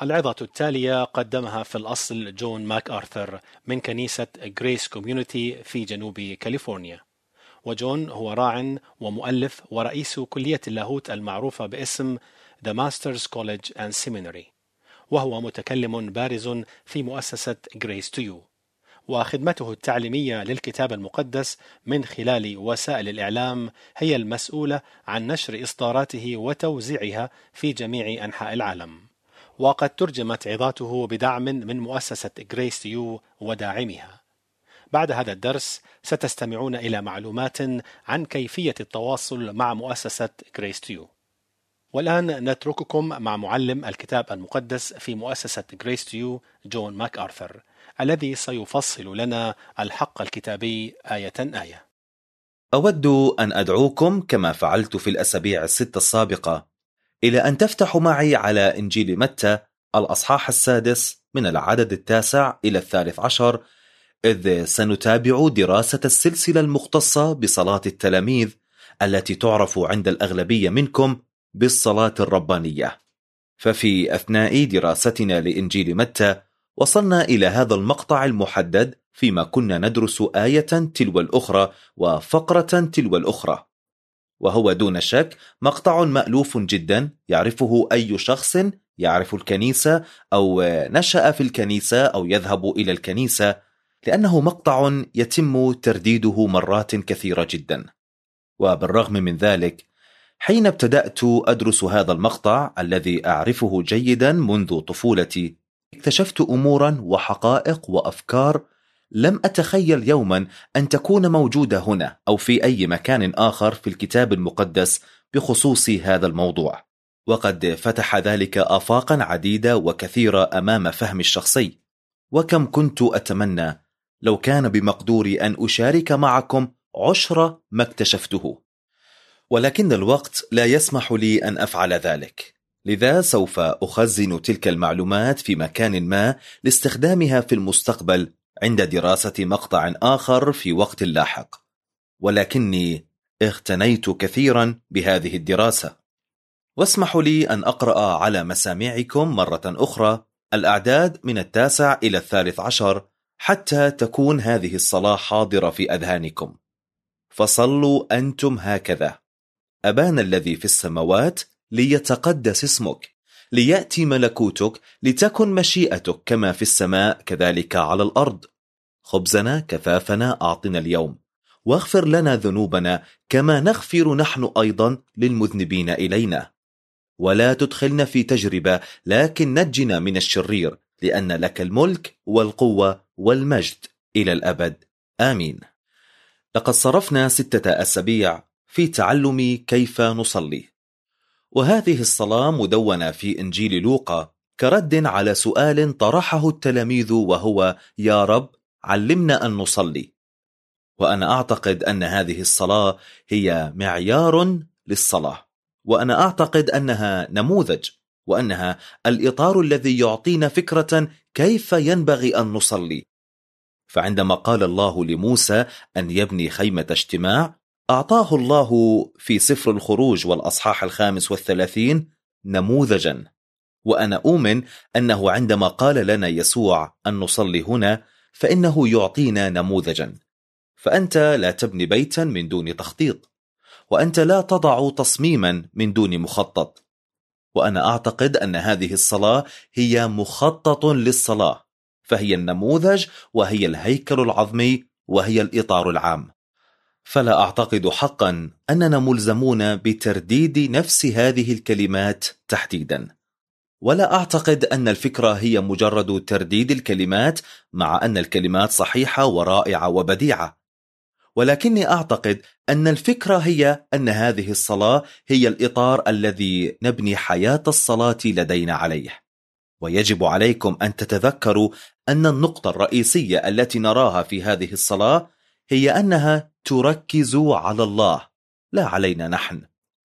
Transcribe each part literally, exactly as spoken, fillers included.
العظة التالية قدمها في الأصل جون ماك آرثر من كنيسة غريس كوميونيتي في جنوب كاليفورنيا. وجون هو راع ومؤلف ورئيس كلية اللاهوت المعروفة باسم The Masters College and Seminary، وهو متكلم بارز في مؤسسة Grace to You، وخدمته التعليمية للكتاب المقدس من خلال وسائل الإعلام هي المسؤولة عن نشر إصداراته وتوزيعها في جميع أنحاء العالم. وقد ترجمت عظاته بدعم من مؤسسة Grace to You وداعمها. بعد هذا الدرس ستستمعون إلى معلومات عن كيفية التواصل مع مؤسسة Grace to You. والآن نترككم مع معلم الكتاب المقدس في مؤسسة Grace to You جون ماك آرثر، الذي سيفصل لنا الحق الكتابي آية آية. أود أن أدعوكم كما فعلت في الأسابيع الست السابقة إلى أن تفتحوا معي على إنجيل متى الأصحاح السادس من العدد التاسع إلى الثالث عشر، إذ سنتابع دراسة السلسلة المختصة بصلاة التلاميذ التي تعرف عند الأغلبية منكم بالصلاة الربانية. ففي أثناء دراستنا لإنجيل متى وصلنا إلى هذا المقطع المحدد فيما كنا ندرس آية تلو الأخرى وفقرة تلو الأخرى، وهو دون شك مقطع مألوف جدا يعرفه أي شخص يعرف الكنيسة أو نشأ في الكنيسة أو يذهب إلى الكنيسة، لأنه مقطع يتم ترديده مرات كثيرة جدا. وبالرغم من ذلك، حين ابتدأت أدرس هذا المقطع الذي أعرفه جيدا منذ طفولتي، اكتشفت أمورا وحقائق وأفكار لم أتخيل يوما أن تكون موجودة هنا أو في أي مكان آخر في الكتاب المقدس بخصوص هذا الموضوع. وقد فتح ذلك آفاقا عديدة وكثيرة أمام فهمي الشخصي، وكم كنت أتمنى لو كان بمقدوري أن أشارك معكم عشر ما اكتشفته، ولكن الوقت لا يسمح لي أن أفعل ذلك. لذا سوف أخزن تلك المعلومات في مكان ما لاستخدامها في المستقبل عند دراسة مقطع آخر في وقت لاحق، ولكني اغتنيت كثيرا بهذه الدراسة. واسمحوا لي أن أقرأ على مسامعكم مرة أخرى الأعداد من التاسع إلى الثالث عشر حتى تكون هذه الصلاة حاضرة في أذهانكم. فصلوا أنتم هكذا: أبانا الذي في السماوات، ليتقدس اسمك، ليأتي ملكوتك، لتكن مشيئتك كما في السماء كذلك على الأرض. خبزنا كفافنا أعطنا اليوم، واغفر لنا ذنوبنا كما نغفر نحن أيضا للمذنبين إلينا، ولا تدخلنا في تجربة لكن نجنا من الشرير، لأن لك الملك والقوة والمجد إلى الأبد، آمين. لقد صرفنا ستة أسابيع في تعلم كيف نصلي، وهذه الصلاة مدونة في إنجيل لوقا كرد على سؤال طرحه التلاميذ، وهو: يا رب علمنا أن نصلي. وأنا أعتقد أن هذه الصلاة هي معيار للصلاة، وأنا أعتقد أنها نموذج، وأنها الإطار الذي يعطينا فكرة كيف ينبغي أن نصلي. فعندما قال الله لموسى أن يبني خيمة اجتماع، أعطاه الله في سفر الخروج والأصحاح الخامس والثلاثين نموذجا. وأنا أؤمن أنه عندما قال لنا يسوع أن نصلي هنا فإنه يعطينا نموذجا. فأنت لا تبني بيتا من دون تخطيط، وأنت لا تضع تصميما من دون مخطط. وأنا أعتقد أن هذه الصلاة هي مخطط للصلاة، فهي النموذج وهي الهيكل العظمي وهي الإطار العام. فلا أعتقد حقا أننا ملزمون بترديد نفس هذه الكلمات تحديدا، ولا أعتقد أن الفكرة هي مجرد ترديد الكلمات، مع أن الكلمات صحيحة ورائعة وبديعة، ولكني أعتقد أن الفكرة هي أن هذه الصلاة هي الإطار الذي نبني حياة الصلاة لدينا عليه. ويجب عليكم أن تتذكروا أن النقطة الرئيسية التي نراها في هذه الصلاة هي أنها تركز على الله لا علينا نحن.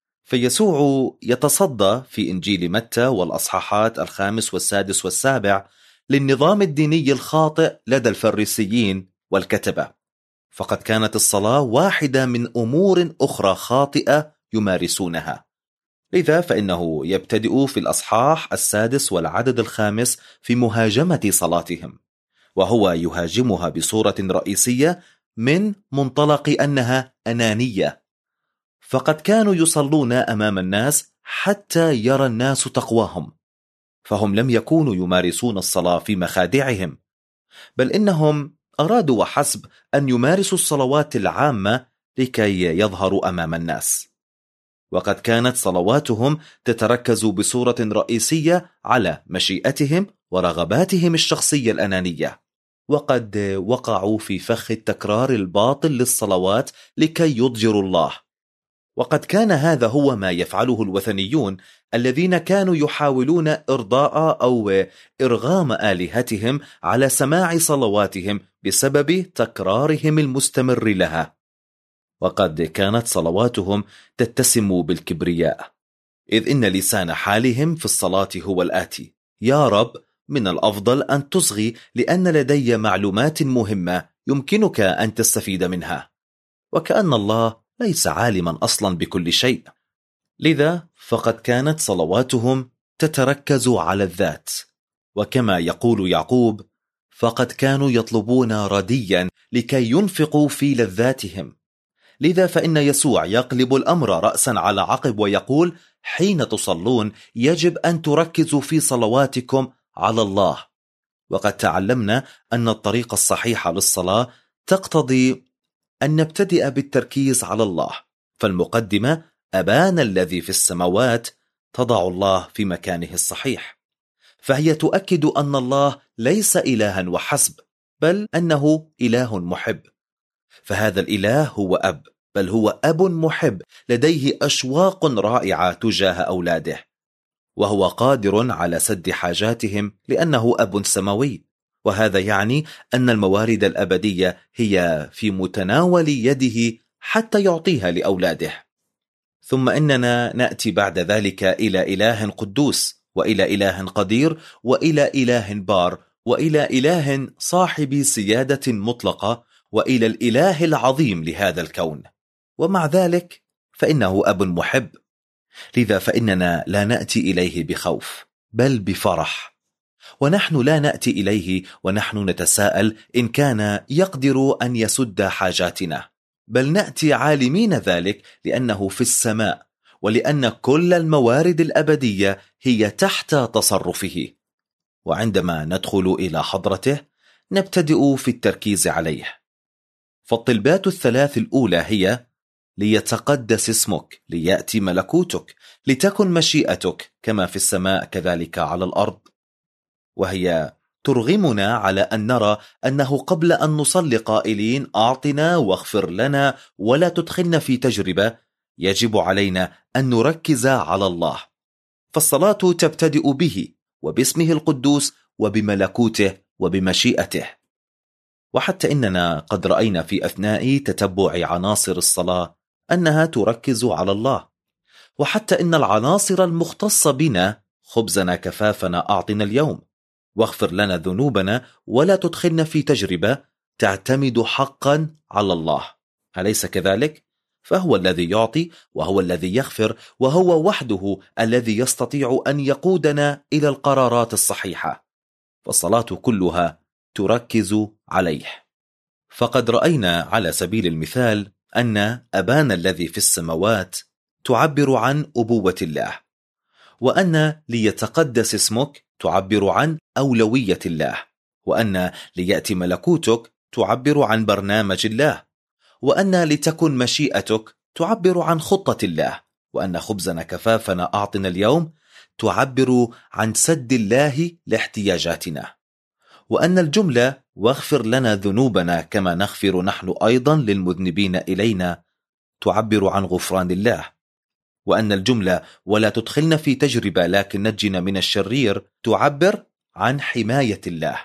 فيسوع يتصدى في إنجيل متى والأصحاحات الخامس والسادس والسابع للنظام الديني الخاطئ لدى الفريسيين والكتبة، فقد كانت الصلاة واحدة من أمور أخرى خاطئة يمارسونها. لذا فإنه يبتدئ في الأصحاح السادس والعدد الخامس في مهاجمة صلاتهم، وهو يهاجمها بصورة رئيسية من منطلق أنها أنانية، فقد كانوا يصلون أمام الناس حتى يرى الناس تقواهم، فهم لم يكونوا يمارسون الصلاة في مخادعهم، بل إنهم أرادوا وحسب أن يمارسوا الصلوات العامة لكي يظهروا أمام الناس. وقد كانت صلواتهم تتركز بصورة رئيسية على مشيئتهم ورغباتهم الشخصية الأنانية، وقد وقعوا في فخ التكرار الباطل للصلوات لكي يضجروا الله. وقد كان هذا هو ما يفعله الوثنيون الذين كانوا يحاولون إرضاء أو إرغام آلهتهم على سماع صلواتهم بسبب تكرارهم المستمر لها. وقد كانت صلواتهم تتسم بالكبرياء، إذ إن لسان حالهم في الصلاة هو الآتي: يا رب، من الأفضل أن تصغي، لأن لدي معلومات مهمة يمكنك أن تستفيد منها. وكأن الله ليس عالما أصلا بكل شيء. لذا فقد كانت صلواتهم تتركز على الذات، وكما يقول يعقوب: فقد كانوا يطلبون رديا لكي ينفقوا في لذاتهم. لذا فإن يسوع يقلب الأمر رأسا على عقب ويقول: حين تصلون يجب أن تركزوا في صلواتكم على الله. وقد تعلمنا أن الطريقة الصحيحة للصلاة تقتضي أن نبتدئ بالتركيز على الله، فالمقدمة أبانا الذي في السماوات تضع الله في مكانه الصحيح، فهي تؤكد أن الله ليس إلها وحسب، بل أنه إله محب. فهذا الإله هو أب، بل هو أب محب لديه أشواق رائعة تجاه أولاده، وهو قادر على سد حاجاتهم لأنه أب سماوي. وهذا يعني أن الموارد الأبدية هي في متناول يده حتى يعطيها لأولاده. ثم إننا نأتي بعد ذلك إلى إله قدوس، وإلى إله قدير، وإلى إله بار، وإلى إله صاحب سيادة مطلقة، وإلى الإله العظيم لهذا الكون. ومع ذلك فإنه أب محب. لذا فإننا لا نأتي إليه بخوف، بل بفرح. ونحن لا نأتي إليه ونحن نتساءل إن كان يقدر أن يسد حاجاتنا، بل نأتي عالمين ذلك لأنه في السماء، ولأن كل الموارد الأبدية هي تحت تصرفه. وعندما ندخل إلى حضرته نبتدئ في التركيز عليه. فالطلبات الثلاث الأولى هي: ليتقدس اسمك، ليأتي ملكوتك، لتكن مشيئتك كما في السماء كذلك على الأرض. وهي ترغمنا على أن نرى أنه قبل أن نصلي قائلين أعطنا واغفر لنا ولا تدخلنا في تجربة، يجب علينا أن نركز على الله. فالصلاة تبتدئ به وباسمه القدوس وبملكوته وبمشيئته. وحتى إننا قد رأينا في أثناء تتبع عناصر الصلاة أنها تركز على الله، وحتى إن العناصر المختصة بنا: خبزنا كفافنا أعطنا اليوم، واغفر لنا ذنوبنا ولا تدخلنا في تجربة، تعتمد حقا على الله. أليس كذلك؟ فهو الذي يعطي، وهو الذي يغفر، وهو وحده الذي يستطيع أن يقودنا إلى القرارات الصحيحة. فالصلاة كلها تركز عليه. فقد رأينا على سبيل المثال أن أبانا الذي في السماوات تعبر عن أبوة الله، وأن ليتقدس اسمك تعبر عن أولوية الله، وأن ليأتي ملكوتك تعبر عن برنامج الله، وأن لتكن مشيئتك تعبر عن خطة الله، وأن خبزنا كفافنا أعطنا اليوم تعبر عن سد الله لاحتياجاتنا، وأن الجملة واغفر لنا ذنوبنا كما نغفر نحن أيضا للمذنبين إلينا تعبر عن غفران الله، وأن الجملة ولا تدخلنا في تجربة لكن نجنا من الشرير تعبر عن حماية الله.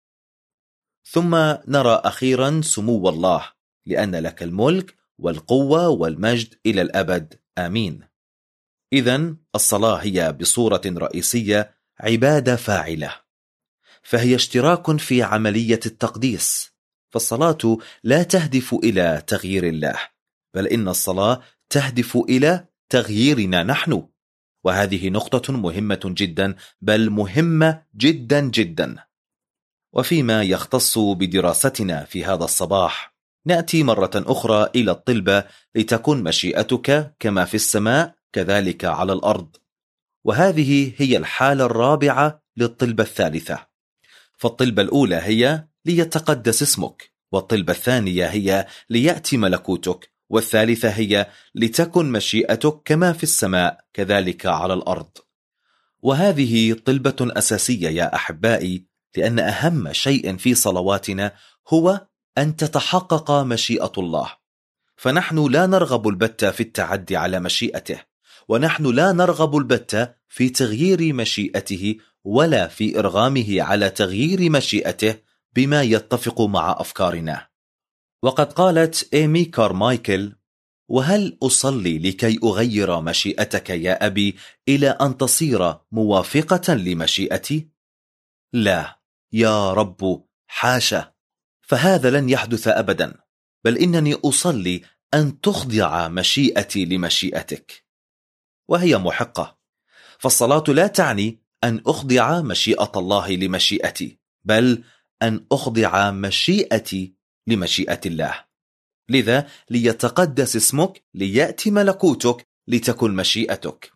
ثم نرى أخيرا سمو الله: لأن لك الملك والقوة والمجد إلى الأبد، آمين. إذن الصلاة هي بصورة رئيسية عبادة فاعلة، فهي اشتراك في عملية التقديس. فالصلاة لا تهدف إلى تغيير الله، بل إن الصلاة تهدف إلى تغييرنا نحن. وهذه نقطة مهمة جدا، بل مهمة جدا جدا. وفيما يختص بدراستنا في هذا الصباح، نأتي مرة أخرى إلى الطلبة لتكن مشيئتك كما في السماء كذلك على الأرض. وهذه هي الحالة الرابعة للطلبة الثالثة. فالطلبة الأولى هي ليتقدس اسمك، والطلبة الثانية هي ليأتي ملكوتك، والثالثة هي لتكن مشيئتك كما في السماء كذلك على الأرض. وهذه طلبة أساسية يا أحبائي، لأن أهم شيء في صلواتنا هو أن تتحقق مشيئة الله. فنحن لا نرغب البتة في التعدي على مشيئته، ونحن لا نرغب البتة في تغيير مشيئته ولا في إرغامه على تغيير مشيئته بما يتفق مع أفكارنا. وقد قالت إيمي كارمايكل: وهل أصلي لكي أغير مشيئتك يا أبي إلى أن تصير موافقة لمشيئتي؟ لا يا رب، حاشا، فهذا لن يحدث أبدا، بل إنني أصلي أن تخضع مشيئتي لمشيئتك. وهي محقة، فالصلاة لا تعني أن أخضع مشيئة الله لمشيئتي، بل أن أخضع مشيئتي لمشيئة الله. لذا ليتقدس اسمك، ليأتي ملكوتك، لتكن مشيئتك.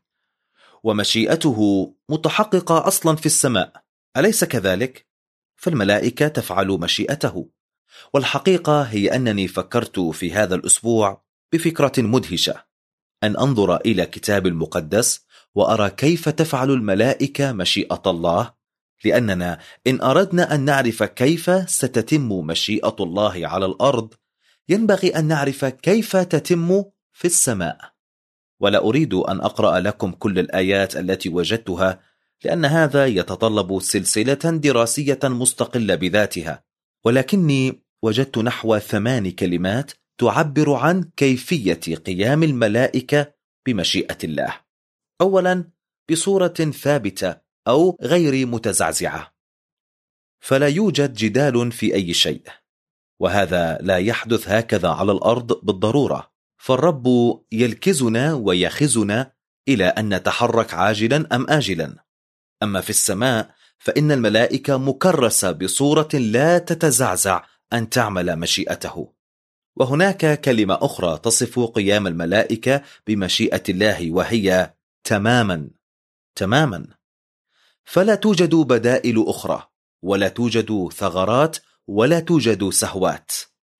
ومشيئته متحققة أصلا في السماء، أليس كذلك؟ فالملائكة تفعل مشيئته. والحقيقة هي أنني فكرت في هذا الأسبوع بفكرة مدهشة، أن أنظر إلى كتاب المقدس وأرى كيف تفعل الملائكة مشيئة الله، لأننا إن أردنا أن نعرف كيف ستتم مشيئة الله على الأرض، ينبغي أن نعرف كيف تتم في السماء. ولا أريد أن أقرأ لكم كل الآيات التي وجدتها، لأن هذا يتطلب سلسلة دراسية مستقلة بذاتها، ولكني وجدت نحو ثمان كلمات تعبر عن كيفية قيام الملائكة بمشيئة الله. أولا، بصورة ثابتة أو غير متزعزعة، فلا يوجد جدال في أي شيء، وهذا لا يحدث هكذا على الأرض بالضرورة، فالرب يلكزنا ويخزنا إلى أن نتحرك عاجلا أم آجلا. أما في السماء فإن الملائكة مكرسة بصورة لا تتزعزع أن تعمل مشيئته. وهناك كلمة أخرى تصف قيام الملائكة بمشيئة الله، وهي تماما تماما. فلا توجد بدائل أخرى، ولا توجد ثغرات، ولا توجد سهوات.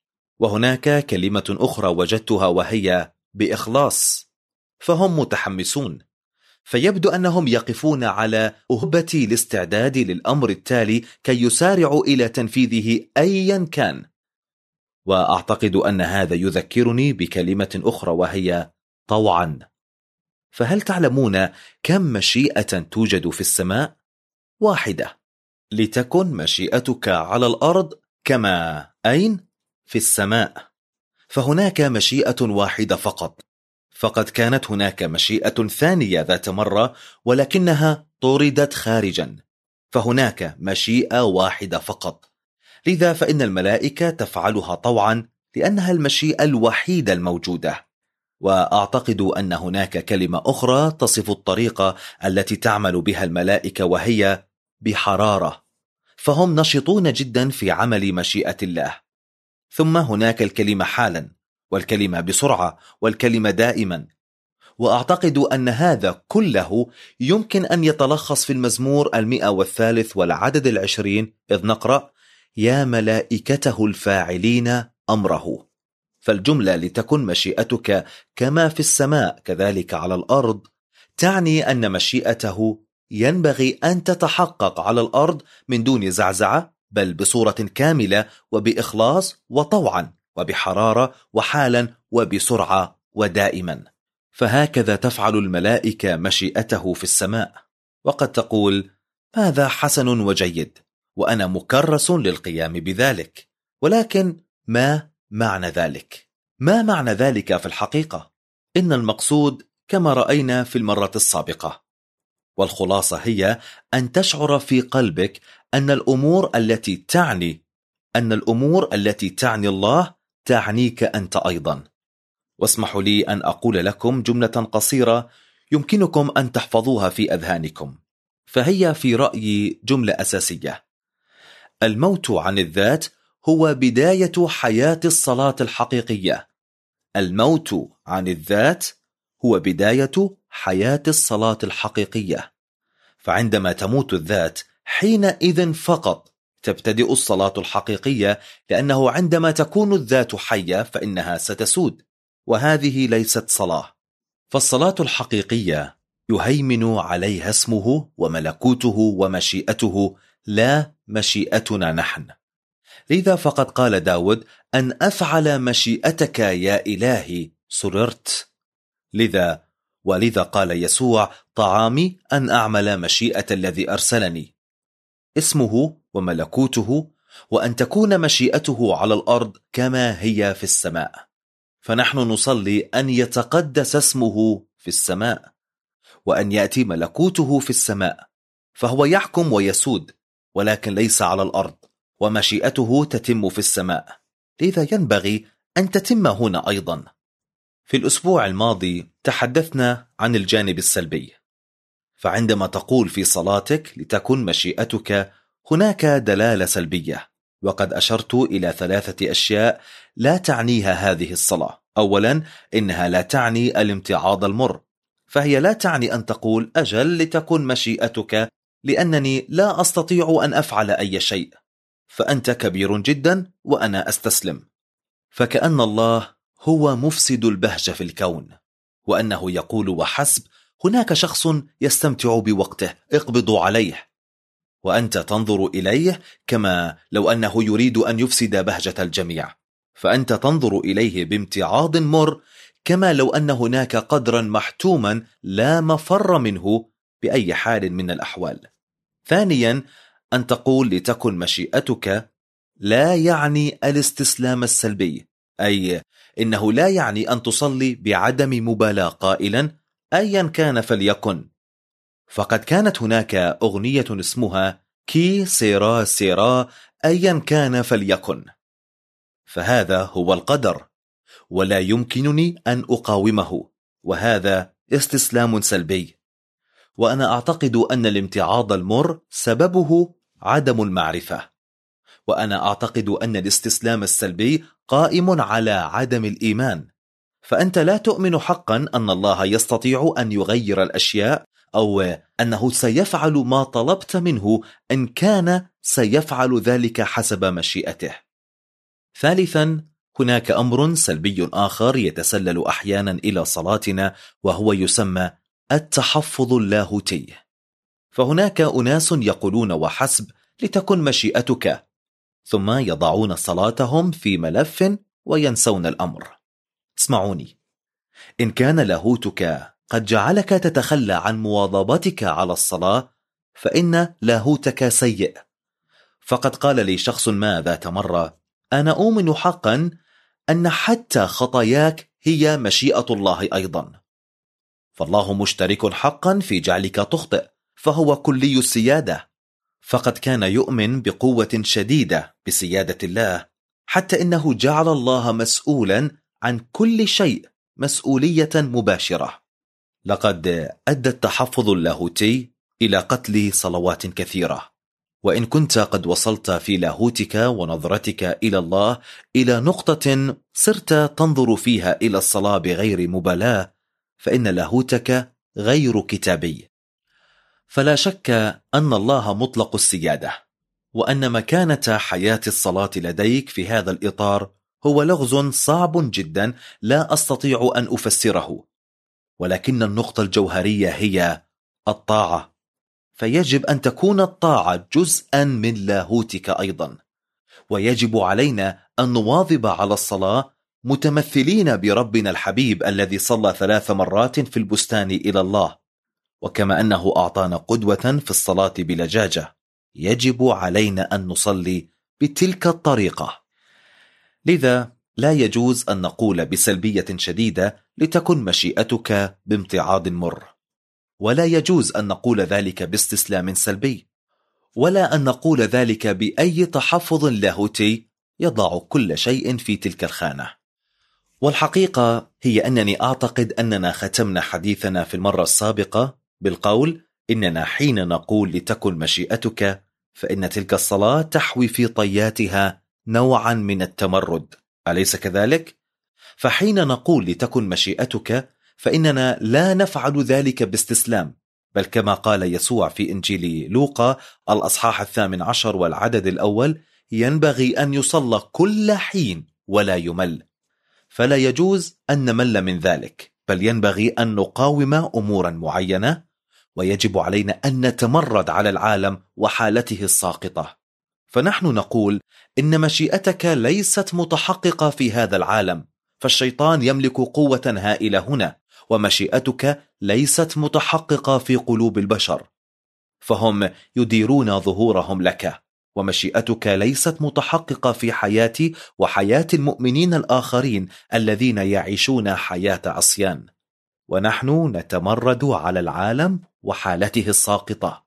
وهناك كلمة أخرى وجدتها، وهي بإخلاص. فهم متحمسون، فيبدو أنهم يقفون على أهبة الاستعداد للأمر التالي كي يسارعوا إلى تنفيذه أيا كان. وأعتقد أن هذا يذكرني بكلمة أخرى، وهي طوعا. فهل تعلمون كم مشيئة توجد في السماء؟ واحدة: لتكن مشيئتك على الأرض كما أين؟ في السماء. فهناك مشيئة واحدة فقط. فقد كانت هناك مشيئة ثانية ذات مرة، ولكنها طردت خارجا. فهناك مشيئة واحدة فقط. لذا فإن الملائكة تفعلها طوعا، لأنها المشيئة الوحيدة الموجودة. وأعتقد أن هناك كلمة أخرى تصف الطريقة التي تعمل بها الملائكة، وهي بحرارة. فهم نشطون جدا في عمل مشيئة الله. ثم هناك الكلمة حالا، والكلمة بسرعة، والكلمة دائما. وأعتقد أن هذا كله يمكن أن يتلخص في المزمور المئة والثالث والعدد العشرين، إذ نقرأ: يا ملائكته الفاعلين أمره. فالجملة لتكن مشيئتك كما في السماء كذلك على الأرض تعني أن مشيئته ينبغي أن تتحقق على الأرض من دون زعزعة، بل بصورة كاملة وبإخلاص وطوعا وبحرارة وحالا وبسرعة ودائما. فهكذا تفعل الملائكة مشيئته في السماء. وقد تقول: هذا حسن وجيد، وأنا مكرس للقيام بذلك. ولكن ما معنى ذلك؟ ما معنى ذلك في الحقيقة؟ إن المقصود كما رأينا في المرة السابقة، والخلاصة هي أن تشعر في قلبك أن الأمور التي تعني أن الأمور التي تعني الله تعنيك أنت أيضا. واسمحوا لي أن أقول لكم جملة قصيرة يمكنكم أن تحفظوها في أذهانكم، فهي في رأيي جملة أساسية: الموت عن الذات هو بداية حياة الصلاة الحقيقية. الموت عن الذات هو بداية حياة الصلاة الحقيقية. فعندما تموت الذات حينئذ فقط تبتدئ الصلاة الحقيقية، لأنه عندما تكون الذات حية فإنها ستسود، وهذه ليست صلاة. فالصلاة الحقيقية يهيمن عليها اسمه وملكوته ومشيئته، لا مشيئتنا نحن. لذا فقد قال داود: أن أفعل مشيئتك يا إلهي سررت. لذا ولذا قال يسوع: طعامي أن أعمل مشيئة الذي أرسلني. اسمه وملكوته، وأن تكون مشيئته على الأرض كما هي في السماء. فنحن نصلي أن يتقدس اسمه في السماء، وأن يأتي ملكوته في السماء، فهو يحكم ويسود، ولكن ليس على الأرض، ومشيئته تتم في السماء. لذا ينبغي أن تتم هنا أيضا. في الأسبوع الماضي تحدثنا عن الجانب السلبي. فعندما تقول في صلاتك لتكن مشيئتك، هناك دلالة سلبية، وقد أشرت إلى ثلاثة أشياء لا تعنيها هذه الصلاة. أولا، إنها لا تعني الامتعاض المر، فهي لا تعني أن تقول أجل لتكن مشيئتك لأنني لا أستطيع أن أفعل أي شيء، فأنت كبير جدا وأنا أستسلم. فكأن الله هو مفسد البهجة في الكون، وأنه يقول وحسب: هناك شخص يستمتع بوقته، اقبضوا عليه. وأنت تنظر إليه كما لو أنه يريد أن يفسد بهجة الجميع، فأنت تنظر إليه بامتعاض مر، كما لو أن هناك قدرا محتوما لا مفر منه بأي حال من الأحوال. ثانيا، أن تقول لتكن مشيئتك لا يعني الاستسلام السلبي، أي إنه لا يعني أن تصلي بعدم مبالاة قائلا أيا كان فليكن. فقد كانت هناك أغنية اسمها كي سيرا سيرا أيا كان فليكن، فهذا هو القدر ولا يمكنني أن أقاومه، وهذا استسلام سلبي. وأنا أعتقد أن الامتعاض المر سببه عدم المعرفة، وأنا أعتقد أن الاستسلام السلبي قائم على عدم الإيمان. فأنت لا تؤمن حقا أن الله يستطيع أن يغير الأشياء، أو أنه سيفعل ما طلبت منه إن كان سيفعل ذلك حسب مشيئته. ثالثا، هناك أمر سلبي آخر يتسلل أحيانا إلى صلاتنا، وهو يسمى التحفظ اللاهوتي. فهناك أناس يقولون وحسب لتكن مشيئتك، ثم يضعون صلاتهم في ملف وينسون الأمر. اسمعوني، إن كان لاهوتك قد جعلك تتخلى عن مواظبتك على الصلاة، فإن لاهوتك سيء. فقد قال لي شخص ما ذات مرة: أنا أؤمن حقا أن حتى خطاياك هي مشيئة الله أيضا. فالله مشترك حقا في جعلك تخطئ، فهو كلي السيادة. فقد كان يؤمن بقوة شديدة بسيادة الله، حتى إنه جعل الله مسؤولا عن كل شيء مسؤولية مباشرة. لقد أدى التحفظ اللاهوتي إلى قتل صلوات كثيرة. وإن كنت قد وصلت في لاهوتك ونظرتك إلى الله إلى نقطة صرت تنظر فيها إلى الصلاة بغير مبالاة، فإن لاهوتك غير كتابي. فلا شك أن الله مطلق السيادة، وأن مكانة حياة الصلاة لديك في هذا الإطار هو لغز صعب جدا لا أستطيع أن أفسره. ولكن النقطة الجوهرية هي الطاعة، فيجب أن تكون الطاعة جزءا من لاهوتك أيضا. ويجب علينا أن نواظب على الصلاة متمثلين بربنا الحبيب الذي صلى ثلاث مرات في البستان إلى الله. وكما أنه أعطانا قدوة في الصلاة بلجاجة، يجب علينا أن نصلي بتلك الطريقة. لذا لا يجوز أن نقول بسلبية شديدة لتكن مشيئتك بامتعاض مر، ولا يجوز أن نقول ذلك باستسلام سلبي، ولا أن نقول ذلك بأي تحفظ لاهوتي يضع كل شيء في تلك الخانة. والحقيقة هي أنني أعتقد أننا ختمنا حديثنا في المرة السابقة بالقول إننا حين نقول لتكن مشيئتك فإن تلك الصلاة تحوي في طياتها نوعا من التمرد، أليس كذلك؟ فحين نقول لتكن مشيئتك فإننا لا نفعل ذلك باستسلام، بل كما قال يسوع في إنجيل لوقا الأصحاح الثامن عشر والعدد الأول: ينبغي أن يصلى كل حين ولا يمل. فلا يجوز أن نمل من ذلك، بل ينبغي أن نقاوم أمورا معينة، ويجب علينا أن نتمرد على العالم وحالته الساقطة. فنحن نقول إن مشيئتك ليست متحققة في هذا العالم، فالشيطان يملك قوة هائلة هنا، ومشيئتك ليست متحققة في قلوب البشر، فهم يديرون ظهورهم لك، ومشيئتك ليست متحققة في حياتي وحياة المؤمنين الآخرين الذين يعيشون حياة عصيان، ونحن نتمرد على العالم وحالته الساقطة،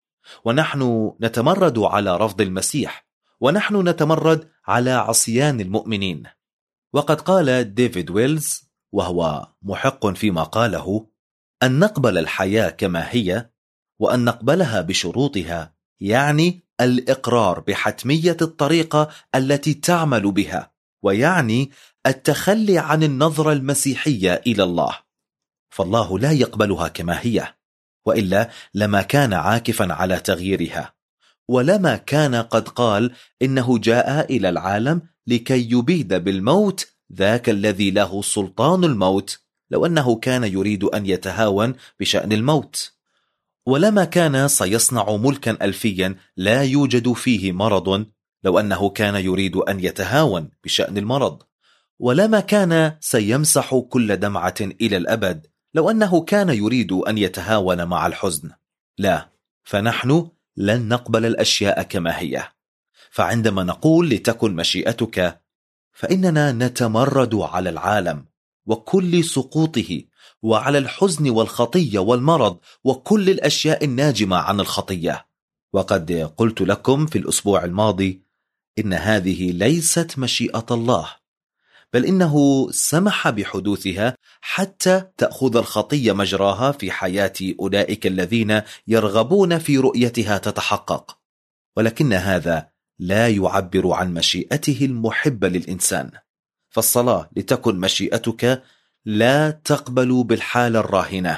ونحن نتمرد على رفض المسيح، ونحن نتمرد على عصيان المؤمنين. وقد قال ديفيد ويلز وهو محق فيما قاله: أن نقبل الحياة كما هي وأن نقبلها بشروطها يعني الإقرار بحتمية الطريقة التي تعمل بها، ويعني التخلي عن النظرة المسيحية إلى الله، فالله لا يقبلها كما هي، وإلا لما كان عاكفا على تغييرها، ولما كان قد قال إنه جاء إلى العالم لكي يبيد بالموت ذاك الذي له سلطان الموت، لو أنه كان يريد أن يتهاون بشأن الموت، ولما كان سيصنع ملكا ألفيا لا يوجد فيه مرض، لو أنه كان يريد أن يتهاون بشأن المرض، ولما كان سيمسح كل دمعة إلى الأبد، لو أنه كان يريد أن يتهاون مع الحزن. لا، فنحن لن نقبل الأشياء كما هي. فعندما نقول لتكن مشيئتك فإننا نتمرد على العالم وكل سقوطه، وعلى الحزن والخطية والمرض وكل الأشياء الناجمة عن الخطية. وقد قلت لكم في الأسبوع الماضي إن هذه ليست مشيئة الله، بل إنه سمح بحدوثها حتى تأخذ الخطية مجراها في حياة أولئك الذين يرغبون في رؤيتها تتحقق، ولكن هذا لا يعبر عن مشيئته المحبة للإنسان. فالصلاة لتكن مشيئتك لا تقبل بالحالة الراهنة.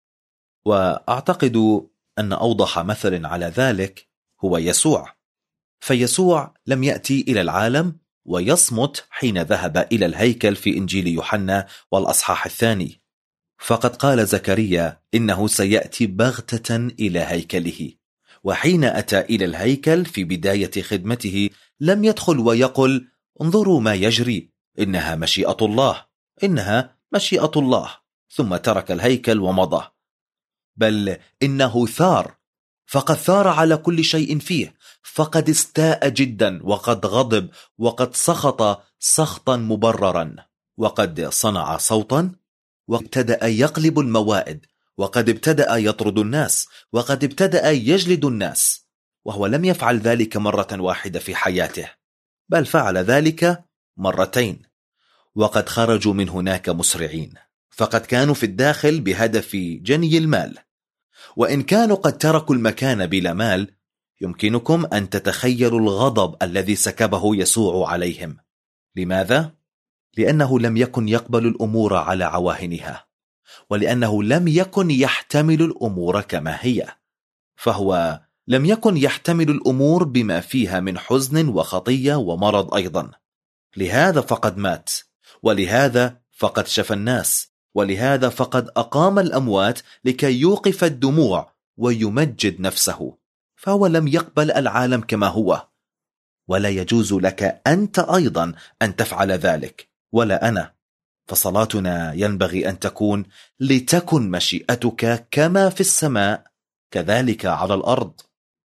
وأعتقد أن أوضح مثل على ذلك هو يسوع، فيسوع لم يأتي إلى العالم ويصمت حين ذهب إلى الهيكل في إنجيل يوحنا والأصحاح الثاني، فقد قال زكريا إنه سيأتي بغتة إلى هيكله، وحين أتى إلى الهيكل في بداية خدمته لم يدخل ويقل انظروا ما يجري، إنها مشيئة الله، إنها مشيئة الله، ثم ترك الهيكل ومضى، بل إنه ثار، فقد ثار على كل شيء فيه، فقد استاء جدا، وقد غضب، وقد سخط سخطا مبررا، وقد صنع صوتا، وابتدأ يقلب الموائد، وقد ابتدأ يطرد الناس، وقد ابتدأ يجلد الناس، وهو لم يفعل ذلك مرة واحدة في حياته، بل فعل ذلك مرتين، وقد خرجوا من هناك مسرعين، فقد كانوا في الداخل بهدف جني المال، وإن كانوا قد تركوا المكان بلا مال يمكنكم أن تتخيلوا الغضب الذي سكبه يسوع عليهم. لماذا؟ لأنه لم يكن يقبل الأمور على عواهنها، ولأنه لم يكن يحتمل الأمور كما هي، فهو لم يكن يحتمل الأمور بما فيها من حزن وخطية ومرض أيضا. لهذا فقد مات، ولهذا فقد شفى الناس، ولهذا فقد أقام الأموات لكي يوقف الدموع ويمجد نفسه، فهو لم يقبل العالم كما هو، ولا يجوز لك أنت أيضا أن تفعل ذلك، ولا أنا. فصلاتنا ينبغي أن تكون لتكن مشيئتك كما في السماء كذلك على الأرض.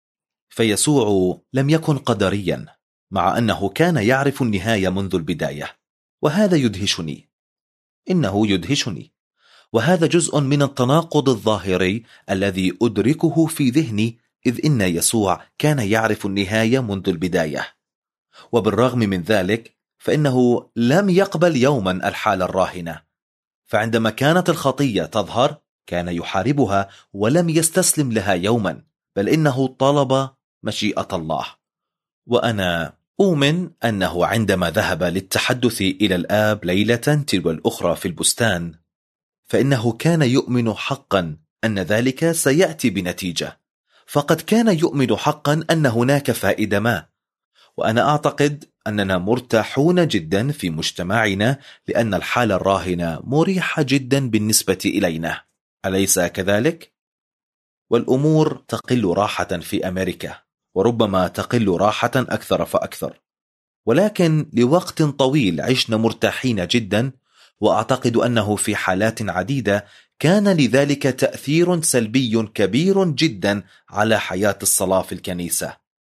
فيسوع لم يكن قدريا، مع أنه كان يعرف النهاية منذ البداية، وهذا يدهشني، إنه يدهشني، وهذا جزء من التناقض الظاهري الذي أدركه في ذهني، إذ إن يسوع كان يعرف النهاية منذ البداية، وبالرغم من ذلك فإنه لم يقبل يوما الحالة الراهنة، فعندما كانت الخطية تظهر كان يحاربها ولم يستسلم لها يوما، بل إنه طلب مشيئة الله. وأنا أؤمن أنه عندما ذهب للتحدث إلى الآب ليلة تلو الأخرى في البستان، فإنه كان يؤمن حقا أن ذلك سيأتي بنتيجة، فقد كان يؤمن حقا أن هناك فائدة ما. وأنا أعتقد أننا مرتاحون جدا في مجتمعنا لأن الحالة الراهنة مريحة جدا بالنسبة إلينا، أليس كذلك؟ والأمور تقل راحة في أمريكا، وربما تقل راحة أكثر فأكثر، ولكن لوقت طويل عشنا مرتاحين جدا، وأعتقد أنه في حالات عديدة كان لذلك تأثير سلبي كبير جدا على حياة الصلاة في الكنيسة.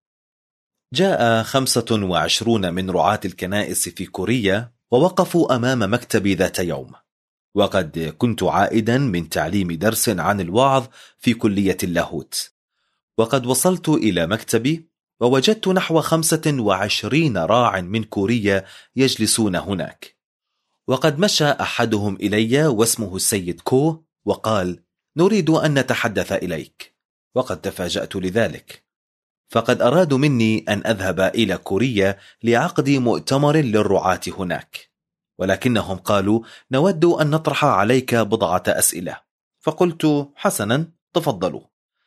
جاء خمسة وعشرون من رعاة الكنائس في كوريا ووقفوا أمام مكتبي ذات يوم، وقد كنت عائدا من تعليم درس عن الوعظ في كلية اللاهوت، وقد وصلت إلى مكتبي ووجدت نحو خمسة وعشرين راع من كوريا يجلسون هناك، وقد مشى أحدهم إلي واسمه السيد كو وقال: نريد أن نتحدث إليك. وقد تفاجأت لذلك، فقد أرادوا مني أن أذهب إلى كوريا لعقد مؤتمر للرعاة هناك، ولكنهم قالوا: نود أن نطرح عليك بضعة أسئلة. فقلت: حسنا، تفضلوا.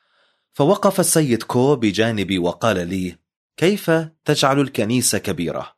فوقف السيد كو بجانبي وقال لي: كيف تجعل الكنيسة كبيرة؟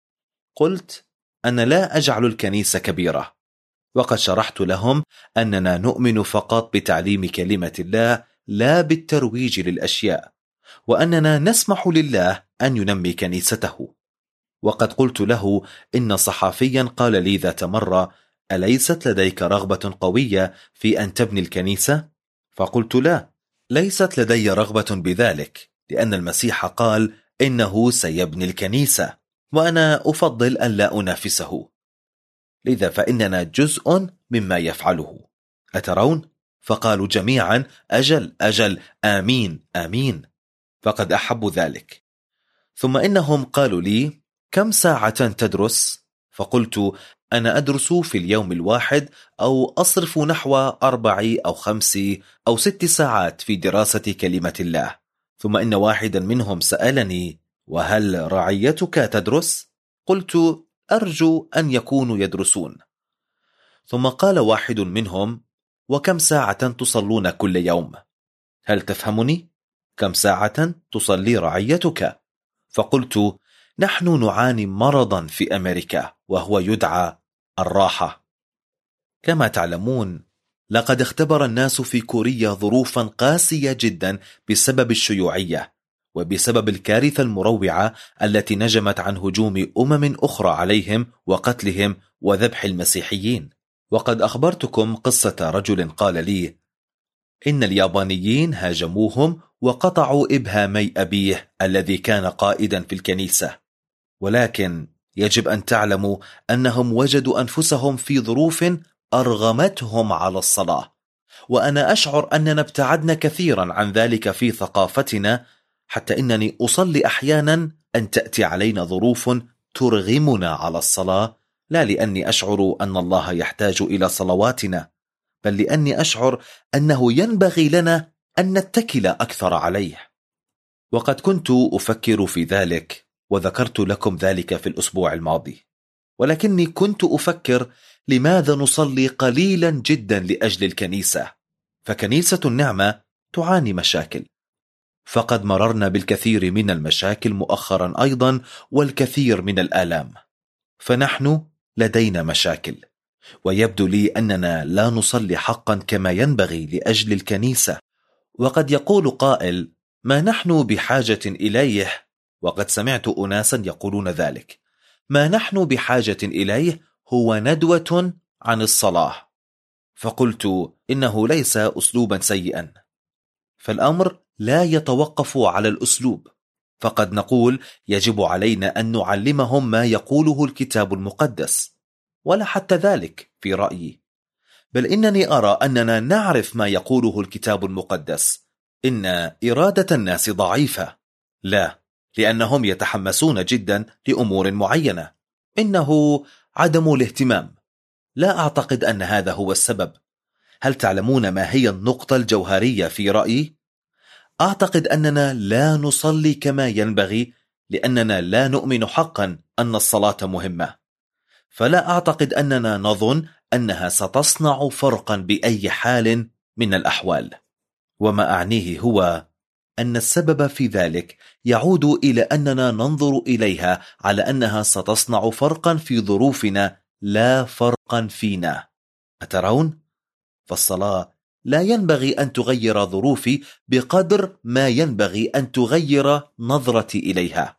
قلت: أنا لا أجعل الكنيسة كبيرة، وقد شرحت لهم أننا نؤمن فقط بتعليم كلمة الله لا بالترويج للأشياء، وأننا نسمح لله أن ينمي كنيسته. وقد قلت له إن صحفيا قال لي ذات مرة: أليست لديك رغبة قوية في أن تبني الكنيسة؟ فقلت: لا، ليست لدي رغبة بذلك، لأن المسيح قال إنه سيبني الكنيسة، وأنا أفضل أن لا أنافسه، لذا فإننا جزء مما يفعله، أترون؟ فقالوا جميعا: أجل أجل، آمين آمين، فقد أحبوا ذلك. ثم إنهم قالوا لي: كم ساعة تدرس؟ فقلت: أنا أدرس في اليوم الواحد أو أصرف نحو أربع أو خمس أو ست ساعات في دراسة كلمة الله. ثم إن واحدا منهم سألني: وهل رعيتك تدرس؟ قلت: أرجو أن يكونوا يدرسون. ثم قال واحد منهم: وكم ساعة تصلون كل يوم؟ هل تفهمني؟ كم ساعة تصلي رعيتك؟ فقلت: نحن نعاني مرضا في أمريكا وهو يدعى الراحة. كما تعلمون، لقد اختبر الناس في كوريا ظروفا قاسية جدا بسبب الشيوعية، وبسبب الكارثة المروعة التي نجمت عن هجوم أمم أخرى عليهم وقتلهم وذبح المسيحيين. وقد أخبرتكم قصة رجل قال لي إن اليابانيين هاجموهم وقطعوا إبهامي أبيه الذي كان قائدا في الكنيسة، ولكن يجب أن تعلموا أنهم وجدوا أنفسهم في ظروف أرغمتهم على الصلاة، وأنا أشعر أننا ابتعدنا كثيرا عن ذلك في ثقافتنا، حتى إنني أصلي أحيانا أن تأتي علينا ظروف ترغمنا على الصلاة، لا لأني أشعر أن الله يحتاج إلى صلواتنا، بل لأني أشعر أنه ينبغي لنا أن نتكل أكثر عليه. وقد كنت أفكر في ذلك وذكرت لكم ذلك في الأسبوع الماضي، ولكني كنت أفكر لماذا نصلي قليلا جدا لأجل الكنيسة، فكنيسة النعمة تعاني مشاكل، فقد مررنا بالكثير من المشاكل مؤخرا أيضا والكثير من الآلام، فنحن لدينا مشاكل، ويبدو لي أننا لا نصلي حقا كما ينبغي لأجل الكنيسة. وقد يقول قائل: ما نحن بحاجة إليه، وقد سمعت أناسا يقولون ذلك، ما نحن بحاجة إليه هو ندوة عن الصلاة. فقلت: إنه ليس أسلوبا سيئا، فالأمر لا يتوقف على الأسلوب، فقد نقول يجب علينا أن نعلمهم ما يقوله الكتاب المقدس، ولا حتى ذلك في رأيي، بل إنني أرى أننا نعرف ما يقوله الكتاب المقدس، إن إرادة الناس ضعيفة، لا لأنهم يتحمسون جدا لأمور معينة، إنه عدم الاهتمام. لا أعتقد أن هذا هو السبب. هل تعلمون ما هي النقطة الجوهرية في رأيي؟ أعتقد أننا لا نصلي كما ينبغي لأننا لا نؤمن حقا أن الصلاة مهمة. فلا أعتقد أننا نظن أنها ستصنع فرقا بأي حال من الأحوال. وما أعنيه هو أن السبب في ذلك يعود إلى أننا ننظر إليها على أنها ستصنع فرقا في ظروفنا لا فرقا فينا. أترون؟ فالصلاة لا ينبغي أن تغير ظروفي بقدر ما ينبغي أن تغير نظرتي إليها.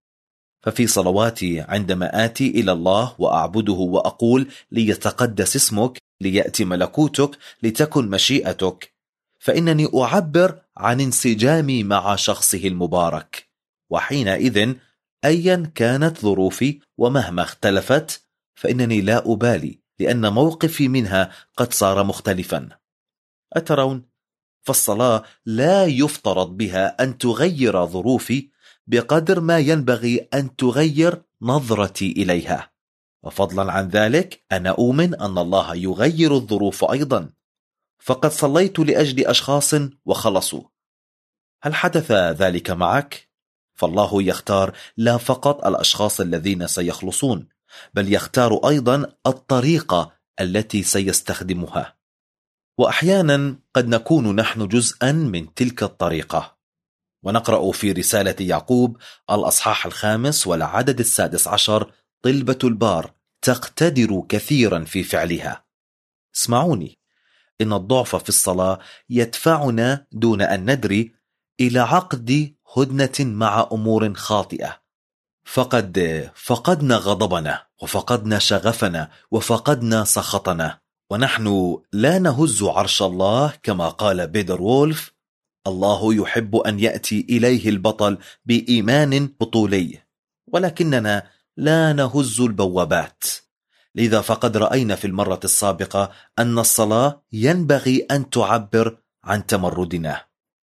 ففي صلواتي عندما آتي إلى الله وأعبده وأقول ليتقدس اسمك، ليأتي ملكوتك، لتكن مشيئتك، فإنني أعبر عن انسجامي مع شخصه المبارك. وحينئذ أيا كانت ظروفي ومهما اختلفت فإنني لا أبالي، لأن موقفي منها قد صار مختلفا. أترون؟ فالصلاة لا يفترض بها أن تغير ظروفي بقدر ما ينبغي أن تغير نظرتي إليها. وفضلا عن ذلك أنا أؤمن أن الله يغير الظروف أيضا، فقد صليت لأجل أشخاص وخلصوا. هل حدث ذلك معك؟ فالله يختار لا فقط الأشخاص الذين سيخلصون، بل يختار أيضا الطريقة التي سيستخدمها. وأحيانا قد نكون نحن جزءا من تلك الطريقة. ونقرأ في رسالة يعقوب الأصحاح الخامس والعدد السادس عشر: طلبة البار تقتدر كثيرا في فعلها. اسمعوني، إن الضعف في الصلاة يدفعنا دون أن ندري إلى عقد هدنة مع أمور خاطئة. فقد فقدنا غضبنا، وفقدنا شغفنا، وفقدنا سخطنا، ونحن لا نهز عرش الله كما قال بيدر وولف: الله يحب أن يأتي إليه البطل بإيمان بطولي، ولكننا لا نهز البوابات. لذا فقد رأينا في المرة السابقة أن الصلاة ينبغي أن تعبر عن تمردنا.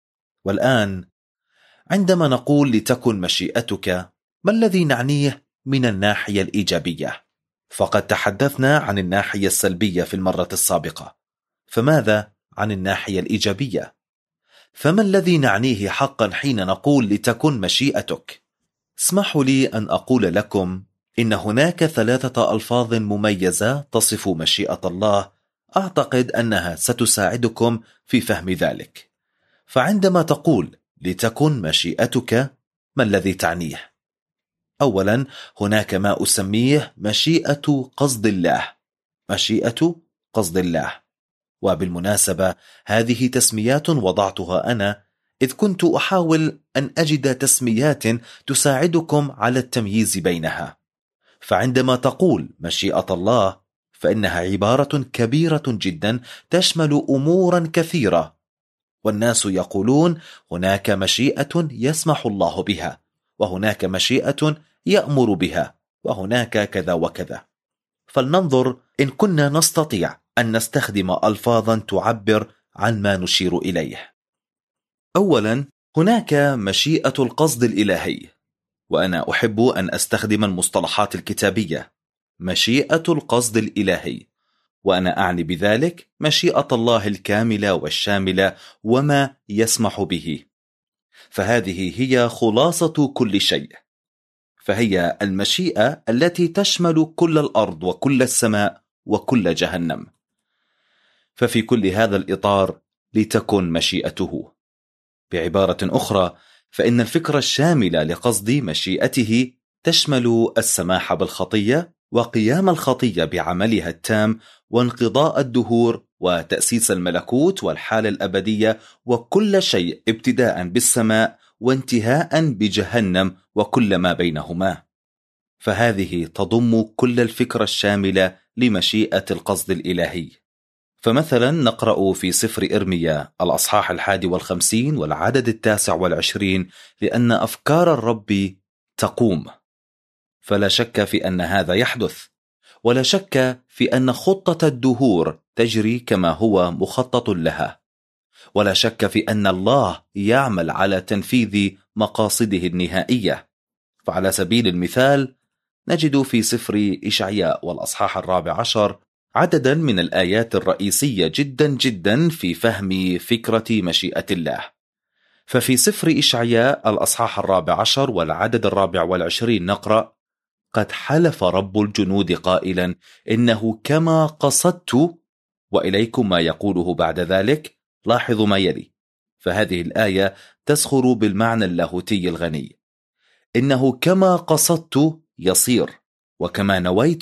والآن عندما نقول لتكن مشيئتك، ما الذي نعنيه من الناحية الإيجابية؟ فقد تحدثنا عن الناحية السلبية في المرة السابقة، فماذا عن الناحية الإيجابية؟ فما الذي نعنيه حقا حين نقول لتكن مشيئتك؟ اسمحوا لي أن أقول لكم إن هناك ثلاثة ألفاظ مميزة تصف مشيئة الله، أعتقد أنها ستساعدكم في فهم ذلك. فعندما تقول لتكن مشيئتك، ما الذي تعنيه؟ أولا، هناك ما أسميه مشيئة قصد الله. مشيئة قصد الله، وبالمناسبة هذه تسميات وضعتها أنا، إذ كنت أحاول أن أجد تسميات تساعدكم على التمييز بينها. فعندما تقول مشيئة الله فإنها عبارة كبيرة جدا تشمل أمورا كثيرة، والناس يقولون هناك مشيئة يسمح الله بها، وهناك مشيئة يأمر بها، وهناك كذا وكذا. فلننظر إن كنا نستطيع أن نستخدم ألفاظا تعبر عن ما نشير إليه. أولا، هناك مشيئة القصد الإلهي، وأنا أحب أن أستخدم المصطلحات الكتابية. مشيئة القصد الإلهي، وأنا أعني بذلك مشيئة الله الكاملة والشاملة وما يسمح به. فهذه هي خلاصة كل شيء، فهي المشيئة التي تشمل كل الأرض وكل السماء وكل جهنم. ففي كل هذا الإطار لتكن مشيئته. بعبارة أخرى، فإن الفكرة الشاملة لقصد مشيئته تشمل السماح بالخطية، وقيام الخطية بعملها التام، وانقضاء الدهور، وتأسيس الملكوت والحالة الأبدية، وكل شيء ابتداء بالسماء وانتهاء بجهنم وكل ما بينهما. فهذه تضم كل الفكرة الشاملة لمشيئة القصد الإلهي. فمثلا نقرأ في سفر إرميا الأصحاح الحادي والخمسين والعدد التاسع والعشرين: لأن أفكار الرب تقوم. فلا شك في أن هذا يحدث، ولا شك في أن خطة الدهور تجري كما هو مخطط لها، ولا شك في أن الله يعمل على تنفيذ مقاصده النهائية. فعلى سبيل المثال نجد في سفر إشعياء والأصحاح الرابع عشر عددا من الآيات الرئيسية جدا جدا في فهم فكرة مشيئة الله. ففي سفر إشعياء الأصحاح الرابع عشر والعدد الرابع والعشرين نقرأ: قد حلف رب الجنود قائلا إنه كما قصدت، وإليكم ما يقوله بعد ذلك. لاحظوا ما يلي، فهذه الآية تسخر بالمعنى اللاهوتي الغني. إنه كما قصدت يصير، وكما نويت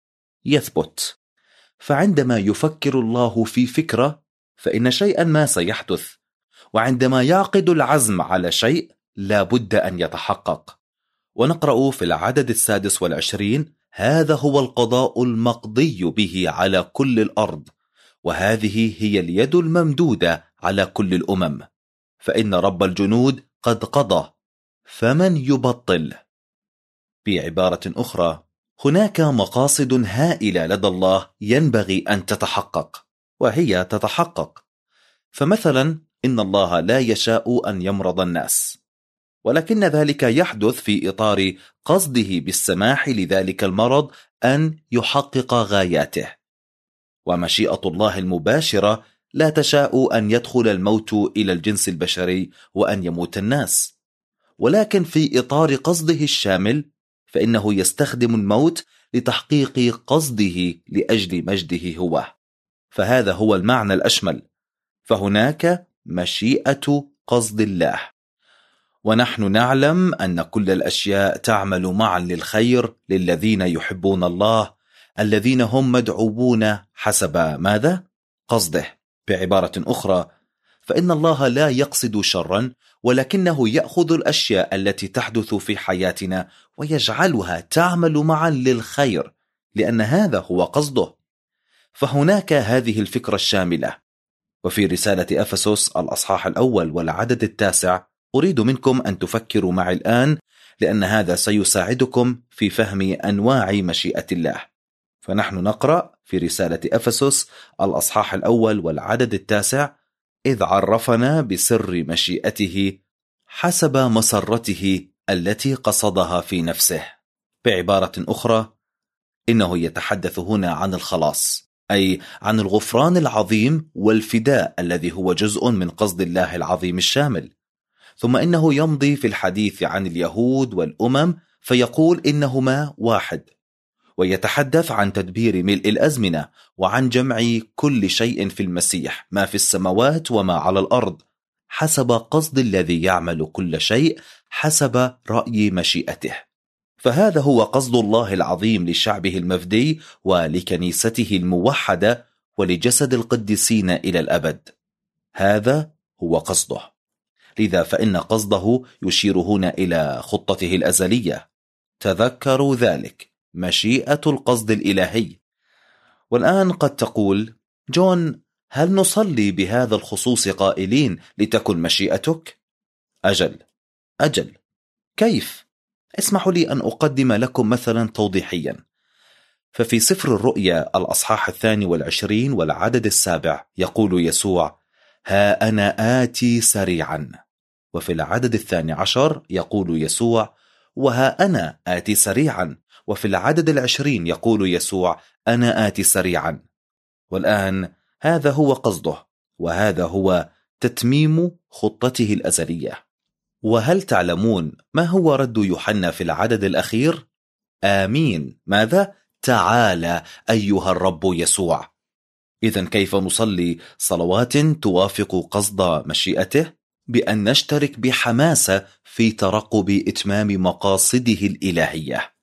يثبت. فعندما يفكر الله في فكرة فإن شيئا ما سيحدث، وعندما يعقد العزم على شيء لا بد أن يتحقق. ونقرأ في العدد السادس والعشرين: هذا هو القضاء المقضي به على كل الأرض، وهذه هي اليد الممدودة على كل الأمم، فإن رب الجنود قد قضى، فمن يبطل؟ بعبارة أخرى، هناك مقاصد هائلة لدى الله ينبغي أن تتحقق، وهي تتحقق. فمثلا إن الله لا يشاء أن يمرض الناس، ولكن ذلك يحدث في إطار قصده بالسماح لذلك المرض أن يحقق غاياته. ومشيئة الله المباشرة لا تشاء أن يدخل الموت إلى الجنس البشري وأن يموت الناس، ولكن في إطار قصده الشامل فإنه يستخدم الموت لتحقيق قصده لأجل مجده هو. فهذا هو المعنى الأشمل، فهناك مشيئة قصد الله. ونحن نعلم أن كل الأشياء تعمل معا للخير للذين يحبون الله، الذين هم مدعوون حسب ماذا؟ قصده. بعبارة أخرى، فإن الله لا يقصد شرا، ولكنه يأخذ الأشياء التي تحدث في حياتنا ويجعلها تعمل معا للخير، لأن هذا هو قصده. فهناك هذه الفكرة الشاملة. وفي رسالة أفسس الأصحاح الأول والعدد التاسع أريد منكم أن تفكروا معي الآن، لأن هذا سيساعدكم في فهم أنواع مشيئة الله. فنحن نقرأ في رسالة أفسس الأصحاح الأول والعدد التاسع: إذ عرفنا بسر مشيئته حسب مسرته التي قصدها في نفسه. بعبارة أخرى، إنه يتحدث هنا عن الخلاص، أي عن الغفران العظيم والفداء الذي هو جزء من قصد الله العظيم الشامل. ثم إنه يمضي في الحديث عن اليهود والأمم فيقول إنهما واحد، ويتحدث عن تدبير ملء الأزمنة وعن جمع كل شيء في المسيح، ما في السماوات وما على الأرض، حسب قصد الذي يعمل كل شيء حسب رأي مشيئته. فهذا هو قصد الله العظيم لشعبه المفدي ولكنيسته الموحدة ولجسد القديسين إلى الأبد. هذا هو قصده. لذا فإن قصده يشير هنا إلى خطته الأزلية. تذكروا ذلك، مشيئة القصد الإلهي. والآن قد تقول: جون، هل نصلي بهذا الخصوص قائلين لتكن مشيئتك؟ أجل أجل كيف؟ اسمحوا لي أن أقدم لكم مثلا توضيحيا. ففي سفر الرؤيا الأصحاح الثاني والعشرين والعدد السابع يقول يسوع: ها أنا آتي سريعا. وفي العدد الثاني عشر يقول يسوع: وها أنا آتي سريعا. وفي العدد العشرين يقول يسوع: أنا آتي سريعا. والآن هذا هو قصده، وهذا هو تتميم خطته الأزلية. وهل تعلمون ما هو رد يوحنا في العدد الأخير؟ آمين. ماذا؟ تعالى أيها الرب يسوع. إذن كيف نصلي صلوات توافق قصد مشيئته؟ بأن نشترك بحماسة في ترقب إتمام مقاصده الإلهية.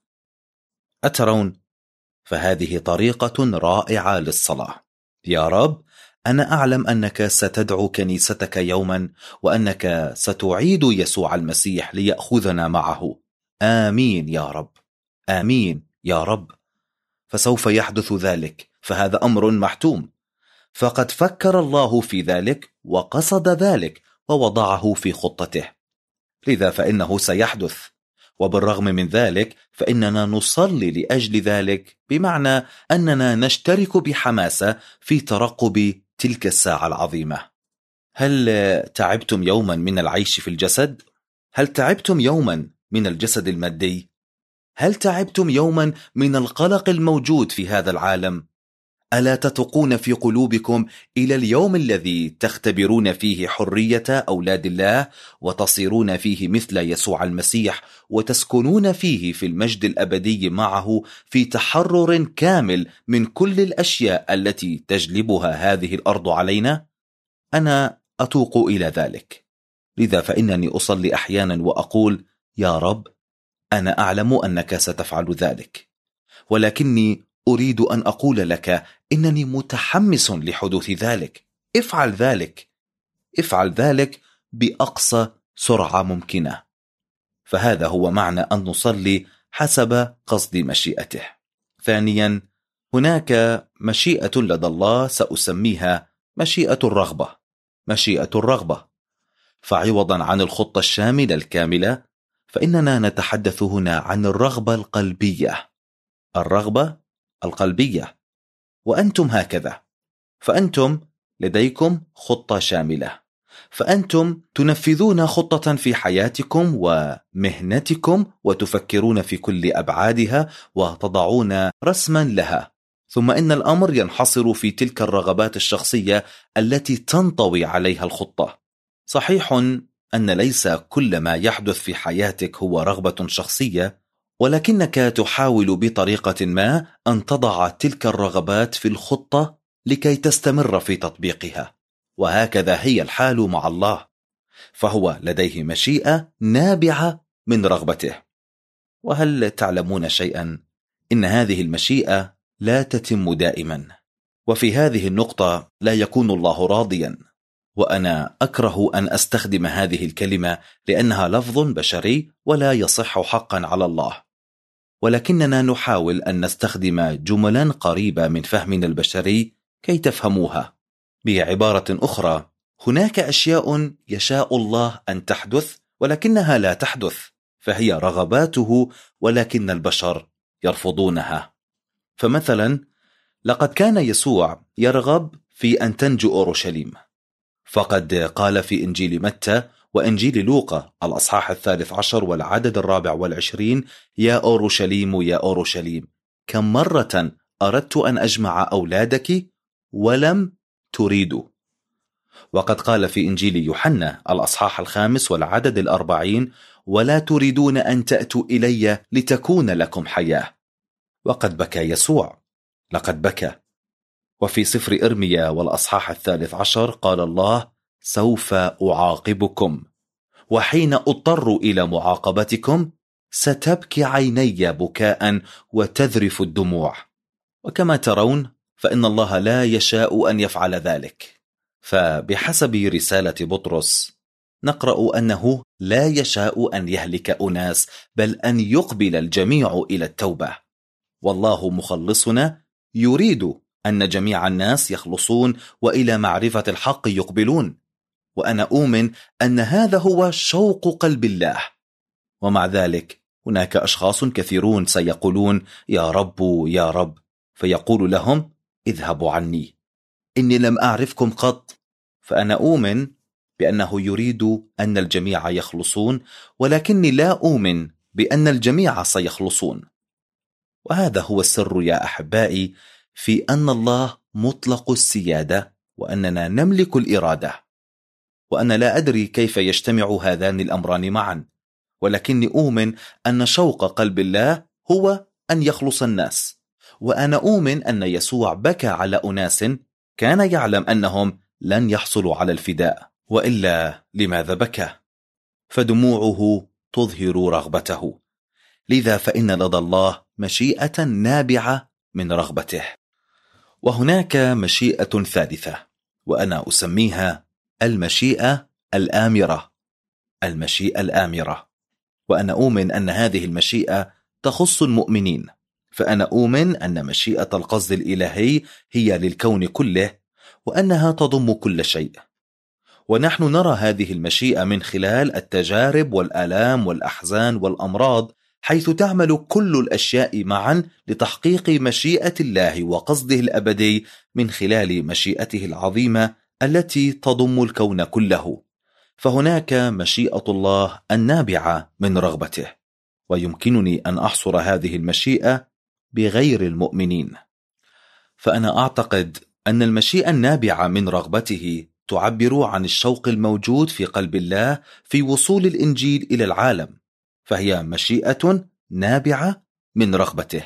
أترون؟ فهذه طريقة رائعة للصلاة. يا رب، أنا أعلم أنك ستدعو كنيستك يوما، وأنك ستعيد يسوع المسيح ليأخذنا معه. آمين يا رب، آمين يا رب. فسوف يحدث ذلك، فهذا أمر محتوم. فقد فكر الله في ذلك وقصد ذلك ووضعه في خطته، لذا فإنه سيحدث. وبالرغم من ذلك فإننا نصلي لأجل ذلك، بمعنى أننا نشترك بحماسة في ترقب تلك الساعة العظيمة. هل تعبتم يوما من العيش في الجسد؟ هل تعبتم يوما من الجسد المادي؟ هل تعبتم يوما من القلق الموجود في هذا العالم؟ ألا تتقون في قلوبكم إلى اليوم الذي تختبرون فيه حرية أولاد الله وتصيرون فيه مثل يسوع المسيح وتسكنون فيه في المجد الأبدي معه في تحرر كامل من كل الأشياء التي تجلبها هذه الأرض علينا؟ أنا أتوق إلى ذلك، لذا فإنني أصلي أحيانا وأقول: يا رب، أنا أعلم أنك ستفعل ذلك، ولكني أريد أن أقول لك إنني متحمس لحدوث ذلك. افعل ذلك، افعل ذلك بأقصى سرعة ممكنة. فهذا هو معنى أن نصلي حسب قصد مشيئته. ثانيا، هناك مشيئة لدى الله سأسميها مشيئة الرغبة. مشيئة الرغبة، فعوضا عن الخطة الشاملة الكاملة، فإننا نتحدث هنا عن الرغبة القلبية. الرغبة القلبية. وأنتم هكذا، فأنتم لديكم خطة شاملة، فأنتم تنفذون خطة في حياتكم ومهنتكم وتفكرون في كل أبعادها وتضعون رسما لها، ثم إن الأمر ينحصر في تلك الرغبات الشخصية التي تنطوي عليها الخطة. صحيح أن ليس كل ما يحدث في حياتك هو رغبة شخصية، ولكنك تحاول بطريقة ما أن تضع تلك الرغبات في الخطة لكي تستمر في تطبيقها. وهكذا هي الحال مع الله، فهو لديه مشيئة نابعة من رغبته. وهل تعلمون شيئا؟ إن هذه المشيئة لا تتم دائما، وفي هذه النقطة لا يكون الله راضيا. وأنا أكره أن أستخدم هذه الكلمة لأنها لفظ بشري ولا يصح حقا على الله، ولكننا نحاول أن نستخدم جملا قريبة من فهمنا البشري كي تفهموها. بعبارة أخرى، هناك أشياء يشاء الله أن تحدث ولكنها لا تحدث، فهي رغباته ولكن البشر يرفضونها. فمثلا، لقد كان يسوع يرغب في أن تنجو أورشليم، فقد قال في إنجيل متى وإنجيل لوقا الأصحاح الثالث عشر والعدد الرابع والعشرين: يا أورشليم يا أورشليم، كم مرة أردت أن أجمع أولادك ولم تريدوا. وقد قال في إنجيل يوحنا الأصحاح الخامس والعدد الأربعين: ولا تريدون أن تأتوا إلي لتكون لكم حياة. وقد بكى يسوع، لقد بكى. وفي سفر إرميا والأصحاح الثالث عشر قال الله: سوف أعاقبكم، وحين أضطر إلى معاقبتكم ستبكي عيني بكاء وتذرف الدموع. وكما ترون فإن الله لا يشاء أن يفعل ذلك، فبحسب رسالة بطرس نقرأ أنه لا يشاء أن يهلك أناس، بل أن يقبل الجميع إلى التوبة. والله مخلصنا يريد أن جميع الناس يخلصون وإلى معرفة الحق يقبلون، وأنا أؤمن أن هذا هو شوق قلب الله. ومع ذلك هناك أشخاص كثيرون سيقولون: يا رب يا رب، فيقول لهم: اذهبوا عني، إني لم أعرفكم قط. فأنا أؤمن بأنه يريد أن الجميع يخلصون، ولكني لا أؤمن بأن الجميع سيخلصون. وهذا هو السر يا أحبائي في أن الله مطلق السيادة وأننا نملك الإرادة. وأنا لا أدري كيف يجتمع هذان الأمران معا، ولكني أؤمن أن شوق قلب الله هو أن يخلص الناس. وأنا أؤمن أن يسوع بكى على أناس كان يعلم أنهم لن يحصلوا على الفداء، وإلا لماذا بكى؟ فدموعه تظهر رغبته. لذا فإن لدى الله مشيئة نابعة من رغبته. وهناك مشيئة ثالثة، وأنا أسميها المشيئة الآمرة. المشيئة الآمرة، وأنا أؤمن أن هذه المشيئة تخص المؤمنين. فأنا أؤمن أن مشيئة القصد الإلهي هي للكون كله، وأنها تضم كل شيء. ونحن نرى هذه المشيئة من خلال التجارب والآلام والأحزان والأمراض، حيث تعمل كل الأشياء معا لتحقيق مشيئة الله وقصده الأبدي من خلال مشيئته العظيمة التي تضم الكون كله. فهناك مشيئة الله النابعة من رغبته، ويمكنني أن أحصر هذه المشيئة بغير المؤمنين. فأنا أعتقد أن المشيئة النابعة من رغبته تعبر عن الشوق الموجود في قلب الله في وصول الإنجيل إلى العالم، فهي مشيئة نابعة من رغبته.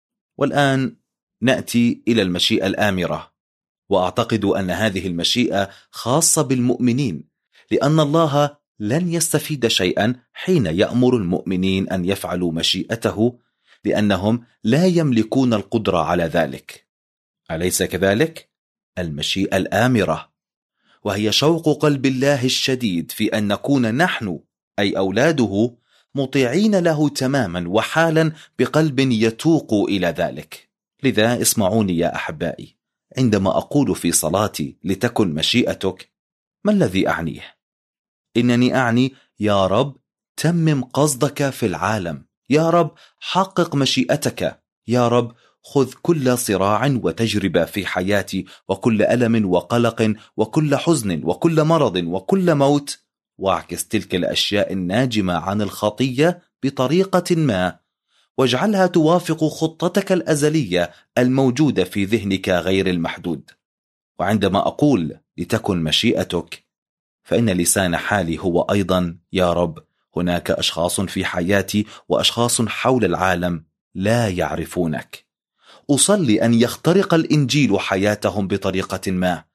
والآن نأتي إلى المشيئة الآمرة، وأعتقد أن هذه المشيئة خاصة بالمؤمنين، لأن الله لن يستفيد شيئا حين يأمر المؤمنين أن يفعلوا مشيئته، لأنهم لا يملكون القدرة على ذلك. أليس كذلك؟ المشيئة الآمرة، وهي شوق قلب الله الشديد في أن نكون نحن أي أولاده مطيعين له تماما وحالا بقلب يتوق إلى ذلك. لذا اسمعوني يا أحبائي، عندما أقول في صلاتي لتكن مشيئتك، ما الذي أعنيه؟ إنني أعني يا رب تمم قصدك في العالم، يا رب حقق مشيئتك، يا رب خذ كل صراع وتجربة في حياتي وكل ألم وقلق وكل حزن وكل مرض وكل موت، واعكس تلك الأشياء الناجمة عن الخطية بطريقة ما، واجعلها توافق خطتك الأزلية الموجودة في ذهنك غير المحدود. وعندما أقول لتكن مشيئتك، فإن لسان حالي هو أيضا يا رب هناك أشخاص في حياتي وأشخاص حول العالم لا يعرفونك، أصلي أن يخترق الإنجيل حياتهم بطريقة ما،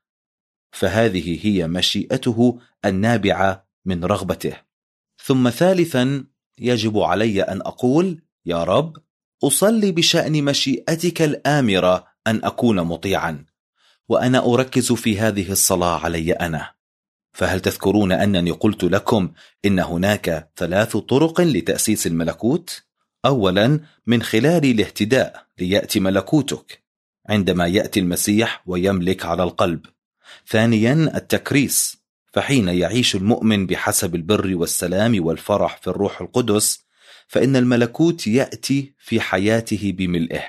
فهذه هي مشيئته النابعة من رغبته. ثم ثالثا يجب علي أن أقول يا رب أصلي بشأن مشيئتك الآمرة أن أكون مطيعا، وأنا أركز في هذه الصلاة علي أنا. فهل تذكرون أنني قلت لكم إن هناك ثلاث طرق لتأسيس الملكوت؟ أولا من خلال الاهتداء ليأتي ملكوتك عندما يأتي المسيح ويملك على القلب. ثانيا التكريس، فحين يعيش المؤمن بحسب البر والسلام والفرح في الروح القدس، فإن الملكوت يأتي في حياته بملئه.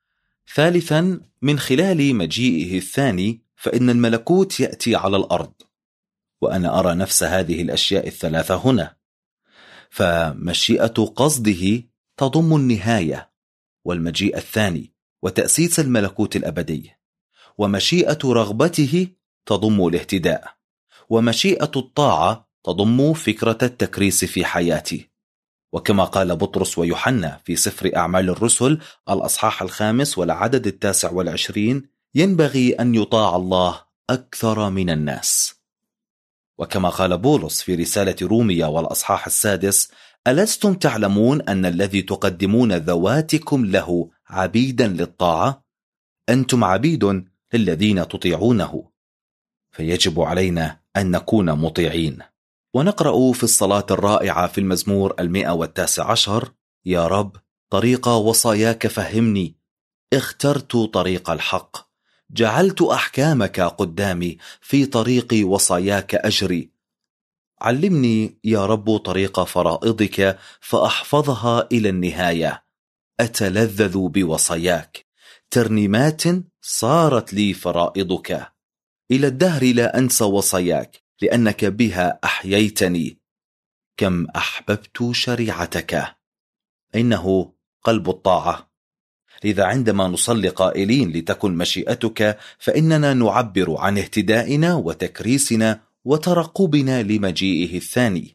ثالثا من خلال مجيئه الثاني، فإن الملكوت يأتي على الأرض. وأنا أرى نفس هذه الأشياء الثلاثة هنا. فمشيئة قصده تضم النهاية والمجيء الثاني وتأسيس الملكوت الأبدي، ومشيئة رغبته تضم الاهتداء، ومشيئة الطاعة تضم فكرة التكريس في حياتي. وكما قال بطرس ويوحنا في سفر أعمال الرسل الأصحاح الخامس والعدد التاسع والعشرين، ينبغي أن يطاع الله أكثر من الناس. وكما قال بولس في رسالة روميا والأصحاح السادس، ألستم تعلمون أن الذي تقدمون ذواتكم له عبيدا للطاعة؟ أنتم عبيد للذين تطيعونه. فيجب علينا أن نكون مطيعين. ونقرأ في الصلاة الرائعة في المزمور المئة والتاسع عشر: يا رب طريق وصاياك فهمني، اخترت طريق الحق، جعلت أحكامك قدامي، في طريق وصاياك أجري. علمني يا رب طريق فرائضك فأحفظها إلى النهاية، أتلذذ بوصاياك، ترنيمات صارت لي فرائضك، إلى الدهر لا أنسى وصاياك، لأنك بها أحييتني، كم أحببت شريعتك. إنه قلب الطاعة. لذا عندما نصلي قائلين لتكن مشيئتك، فإننا نعبر عن اهتدائنا وتكريسنا وترقبنا لمجيئه الثاني.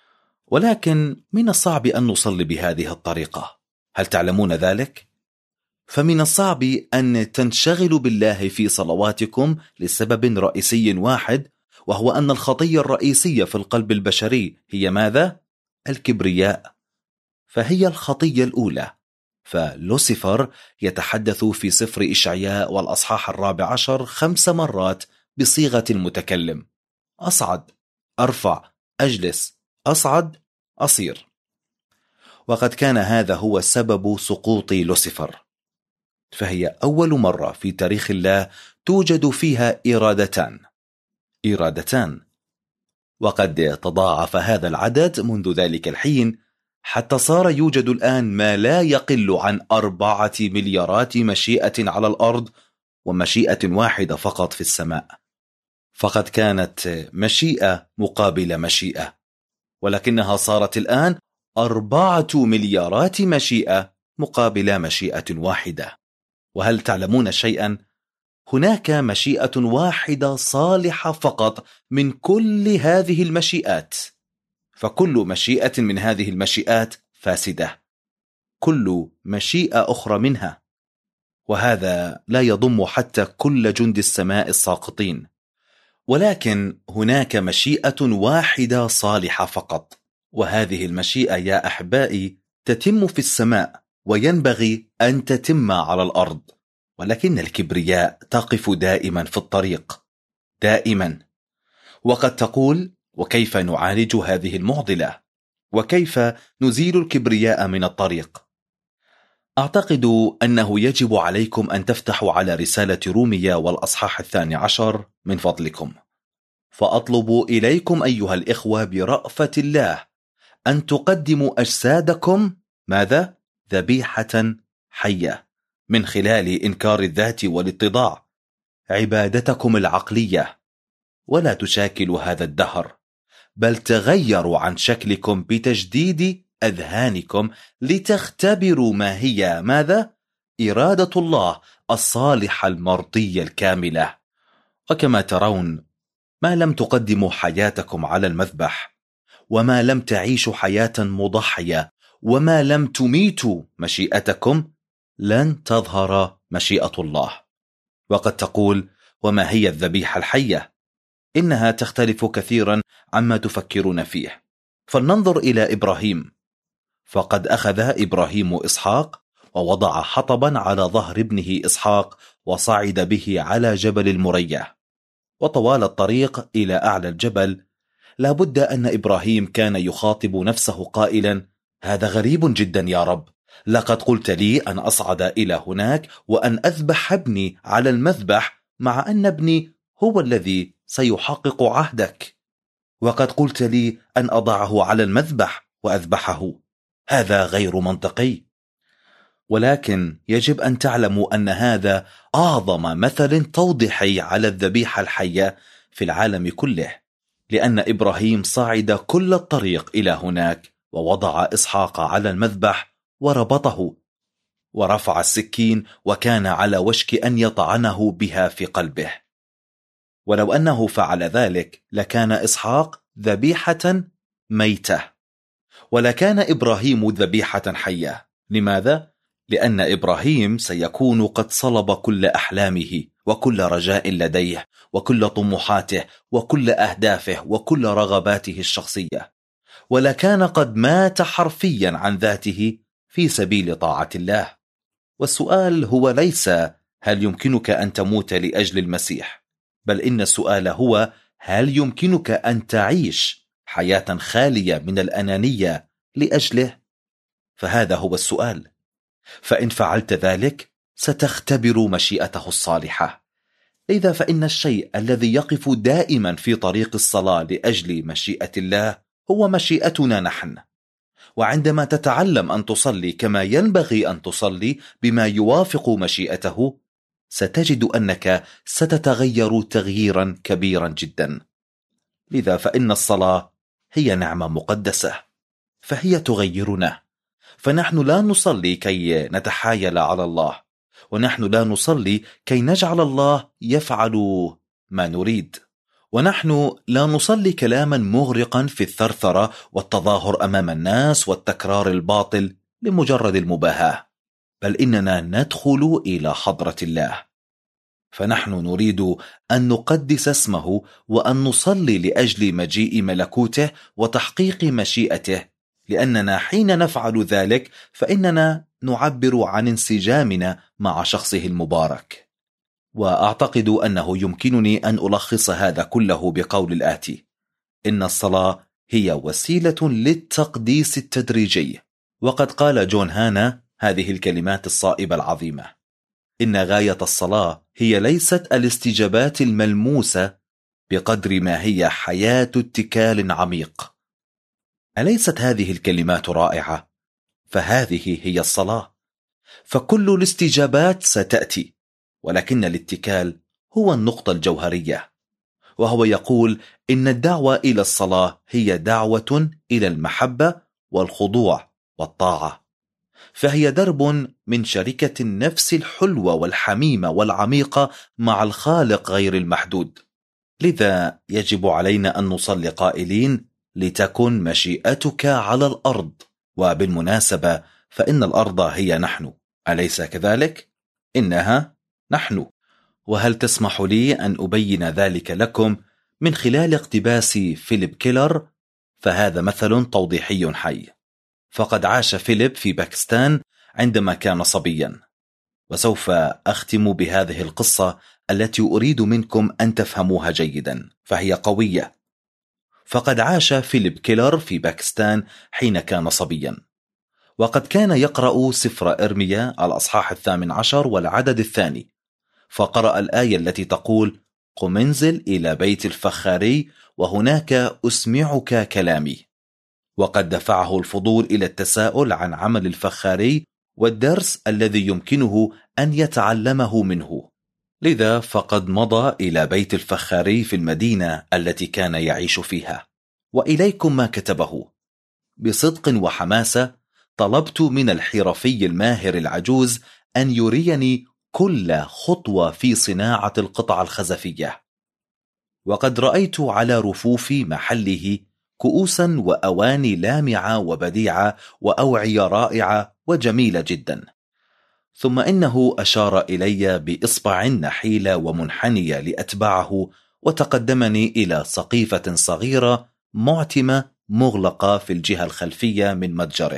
ولكن من الصعب أن نصلي بهذه الطريقة، هل تعلمون ذلك؟ فمن الصعب أن تنشغلوا بالله في صلواتكم لسبب رئيسي واحد، وهو أن الخطية الرئيسية في القلب البشري هي ماذا؟ الكبرياء. فهي الخطية الأولى. فلوسيفر يتحدث في سفر إشعياء والأصحاح الرابع عشر خمس مرات بصيغة المتكلم: أصعد، أرفع، أجلس، أصعد، أصير. وقد كان هذا هو سبب سقوط لوسيفر. فهي أول مرة في تاريخ الله توجد فيها إرادتان إرادتان وقد تضاعف هذا العدد منذ ذلك الحين، حتى صار يوجد الآن ما لا يقل عن أربعة مليارات مشيئة على الأرض، ومشيئة واحدة فقط في السماء. فقد كانت مشيئة مقابل مشيئة، ولكنها صارت الآن أربعة مليارات مشيئة مقابل مشيئة واحدة. وهل تعلمون شيئا؟ هناك مشيئة واحدة صالحة فقط من كل هذه المشيئات، فكل مشيئة من هذه المشيئات فاسدة، كل مشيئة أخرى منها، وهذا لا يضم حتى كل جند السماء الساقطين. ولكن هناك مشيئة واحدة صالحة فقط، وهذه المشيئة يا أحبائي تتم في السماء وينبغي أن تتم على الأرض، ولكن الكبرياء تقف دائما في الطريق دائما. وقد تقول: وكيف نعالج هذه المعضلة؟ وكيف نزيل الكبرياء من الطريق؟ أعتقد أنه يجب عليكم أن تفتحوا على رسالة رومية والأصحاح الثاني عشر من فضلكم. فأطلب إليكم أيها الإخوة برأفة الله أن تقدموا أجسادكم ماذا؟ ذبيحة حية، من خلال إنكار الذات والاتضاع، عبادتكم العقلية، ولا تشاكلوا هذا الدهر، بل تغيروا عن شكلكم بتجديد أذهانكم لتختبروا ما هي ماذا؟ إرادة الله الصالحة المرضية الكاملة. وكما ترون، ما لم تقدموا حياتكم على المذبح، وما لم تعيشوا حياة مضحية، وما لم تميتوا مشيئتكم، لن تظهر مشيئة الله. وقد تقول: وما هي الذبيحة الحية؟ إنها تختلف كثيرا عما تفكرون فيه. فلننظر إلى إبراهيم، فقد أخذ إبراهيم إسحاق ووضع حطبا على ظهر ابنه إسحاق وصعد به على جبل المريا. وطوال الطريق إلى أعلى الجبل لابد أن إبراهيم كان يخاطب نفسه قائلا: هذا غريب جدا يا رب، لقد قلت لي أن أصعد إلى هناك وأن أذبح ابني على المذبح، مع أن ابني هو الذي سيحقق عهدك، وقد قلت لي أن أضعه على المذبح وأذبحه. هذا غير منطقي. ولكن يجب أن تعلموا أن هذا أعظم مثل توضيحي على الذبيحة الحية في العالم كله، لأن إبراهيم صعد كل الطريق إلى هناك ووضع إسحاق على المذبح وربطه ورفع السكين، وكان على وشك أن يطعنه بها في قلبه. ولو أنه فعل ذلك لكان إسحاق ذبيحة ميتة، ولكان إبراهيم ذبيحة حية. لماذا؟ لأن إبراهيم سيكون قد صلب كل أحلامه وكل رجاء لديه وكل طموحاته وكل أهدافه وكل رغباته الشخصية، ولكان قد مات حرفيا عن ذاته في سبيل طاعة الله. والسؤال هو ليس هل يمكنك أن تموت لأجل المسيح، بل إن السؤال هو هل يمكنك أن تعيش حياة خالية من الأنانية لأجله؟ فهذا هو السؤال. فإن فعلت ذلك ستختبر مشيئته الصالحة. إذا فإن الشيء الذي يقف دائما في طريق الصلاة لأجل مشيئة الله هو مشيئتنا نحن. وعندما تتعلم أن تصلي كما ينبغي أن تصلي بما يوافق مشيئته، ستجد أنك ستتغير تغييرا كبيرا جدا. لذا فإن الصلاة هي نعمة مقدسة، فهي تغيرنا. فنحن لا نصلي كي نتحايل على الله، ونحن لا نصلي كي نجعل الله يفعل ما نريد، ونحن لا نصلي كلاما مغرقا في الثرثرة والتظاهر أمام الناس والتكرار الباطل لمجرد المباهاة، بل إننا ندخل إلى حضرة الله. فنحن نريد أن نقدس اسمه وأن نصلي لأجل مجيء ملكوته وتحقيق مشيئته، لأننا حين نفعل ذلك فإننا نعبر عن انسجامنا مع شخصه المبارك. وأعتقد أنه يمكنني أن ألخص هذا كله بقول الآتي: إن الصلاة هي وسيلة للتقديس التدريجي. وقد قال جون هانا هذه الكلمات الصائبة العظيمة: إن غاية الصلاة هي ليست الاستجابات الملموسة بقدر ما هي حياة اتكال عميق. أليست هذه الكلمات رائعة؟ فهذه هي الصلاة. فكل الاستجابات ستأتي، ولكن الاتكال هو النقطة الجوهرية. وهو يقول إن الدعوة إلى الصلاة هي دعوة إلى المحبة والخضوع والطاعة، فهي درب من شركة النفس الحلوة والحميمة والعميقة مع الخالق غير المحدود. لذا يجب علينا أن نصلي قائلين: لتكن مشيئتك على الأرض. وبالمناسبة فإن الأرض هي نحن، أليس كذلك؟ إنها نحن. وهل تسمح لي أن أبين ذلك لكم من خلال اقتباس فيليب كيلر؟ فهذا مثل توضيحي حي. فقد عاش فيليب في باكستان عندما كان صبيا، وسوف أختم بهذه القصة التي أريد منكم أن تفهموها جيدا، فهي قوية. فقد عاش فيليب كيلر في باكستان حين كان صبيا، وقد كان يقرأ سفر إرميا الأصحاح الثامن عشر والعدد الثاني، فقرأ الآية التي تقول: قم انزل إلى بيت الفخاري وهناك أسمعك كلامي. وقد دفعه الفضول إلى التساؤل عن عمل الفخاري والدرس الذي يمكنه أن يتعلمه منه. لذا فقد مضى إلى بيت الفخاري في المدينة التي كان يعيش فيها. وإليكم ما كتبه: بصدق وحماسة طلبت من الحرفي الماهر العجوز أن يريني كل خطوة في صناعة القطع الخزفية، وقد رأيت على رفوف محله كؤوسا وأواني لامعة وبديعة وأوعية رائعة وجميلة جدا. ثم إنه أشار إلي بإصبع نحيلة ومنحنية لأتبعه، وتقدمني إلى سقيفة صغيرة معتمة مغلقة في الجهة الخلفية من متجره.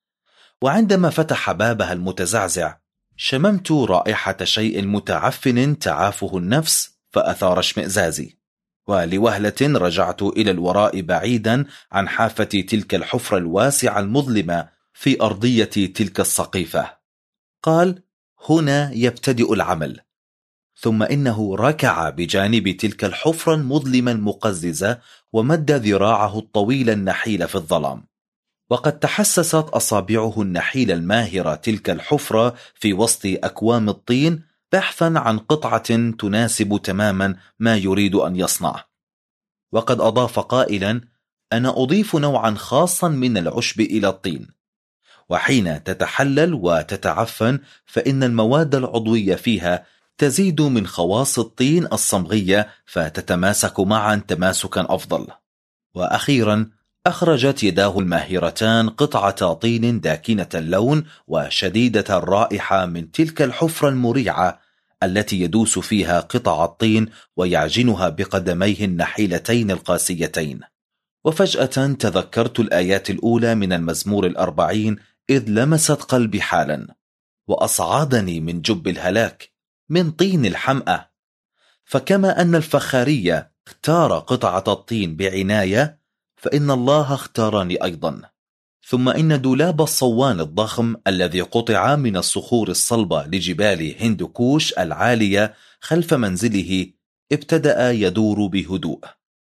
وعندما فتح بابها المتزعزع شممت رائحة شيء متعفن تعافه النفس فأثار اشمئزازي، ولوهلة رجعت إلى الوراء بعيدا عن حافة تلك الحفرة الواسعة المظلمة في أرضية تلك السقيفة. قال: هنا يبتدئ العمل. ثم إنه ركع بجانب تلك الحفرة المظلمة المقززة ومد ذراعه الطويل النحيل في الظلام، وقد تحسست أصابعه النحيل الماهرة تلك الحفرة في وسط أكوام الطين بحثا عن قطعة تناسب تماما ما يريد أن يصنع. وقد أضاف قائلا: أنا أضيف نوعا خاصا من العشب إلى الطين، وحين تتحلل وتتعفن فإن المواد العضوية فيها تزيد من خواص الطين الصمغية فتتماسك معا تماسكا أفضل. وأخيرا أخرجت يداه الماهرتان قطعة طين داكنة اللون وشديدة الرائحة من تلك الحفرة المريعة التي يدوس فيها قطع الطين ويعجنها بقدميه النحيلتين القاسيتين. وفجأة تذكرت الآيات الأولى من المزمور الأربعين إذ لمست قلبي حالا، وأصعدني من جب الهلاك من طين الحمأة. فكما أن الفخارية اختار قطعة الطين بعناية، فإن الله اختارني أيضا. ثم إن دولاب الصوان الضخم الذي قطع من الصخور الصلبة لجبال هندوكوش العالية خلف منزله ابتدأ يدور بهدوء.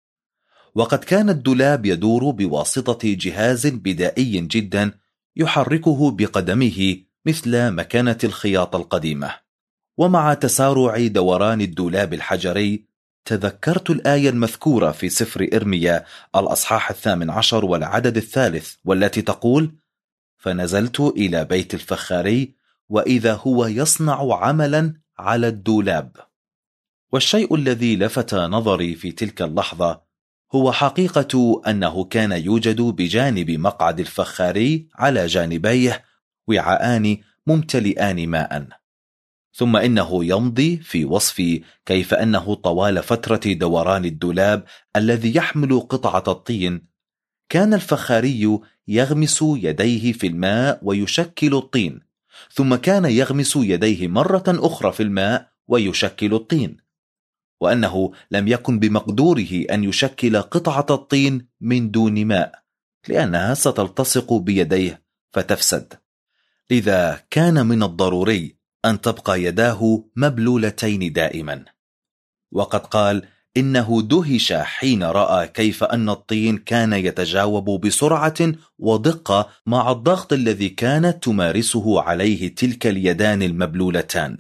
وقد كان الدولاب يدور بواسطة جهاز بدائي جدا يحركه بقدمه مثل مكنة الخياطة القديمة. ومع تسارع دوران الدولاب الحجري تذكرت الآية المذكورة في سفر إرميا الأصحاح الثامن عشر والعدد الثالث، والتي تقول: فنزلت إلى بيت الفخاري وإذا هو يصنع عملا على الدولاب. والشيء الذي لفت نظري في تلك اللحظة هو حقيقة أنه كان يوجد بجانب مقعد الفخاري على جانبيه وعاءان ممتلئان ماء. ثم إنه يمضي في وصف كيف أنه طوال فترة دوران الدولاب الذي يحمل قطعة الطين كان الفخاري يغمس يديه في الماء ويشكل الطين، ثم كان يغمس يديه مرة أخرى في الماء ويشكل الطين، وأنه لم يكن بمقدوره أن يشكل قطعة الطين من دون ماء لأنها ستلتصق بيديه فتفسد. لذا كان من الضروري أن تبقى يداه مبلولتين دائما. وقد قال إنه دهش حين رأى كيف أن الطين كان يتجاوب بسرعة ودقة مع الضغط الذي كانت تمارسه عليه تلك اليدان المبلولتان.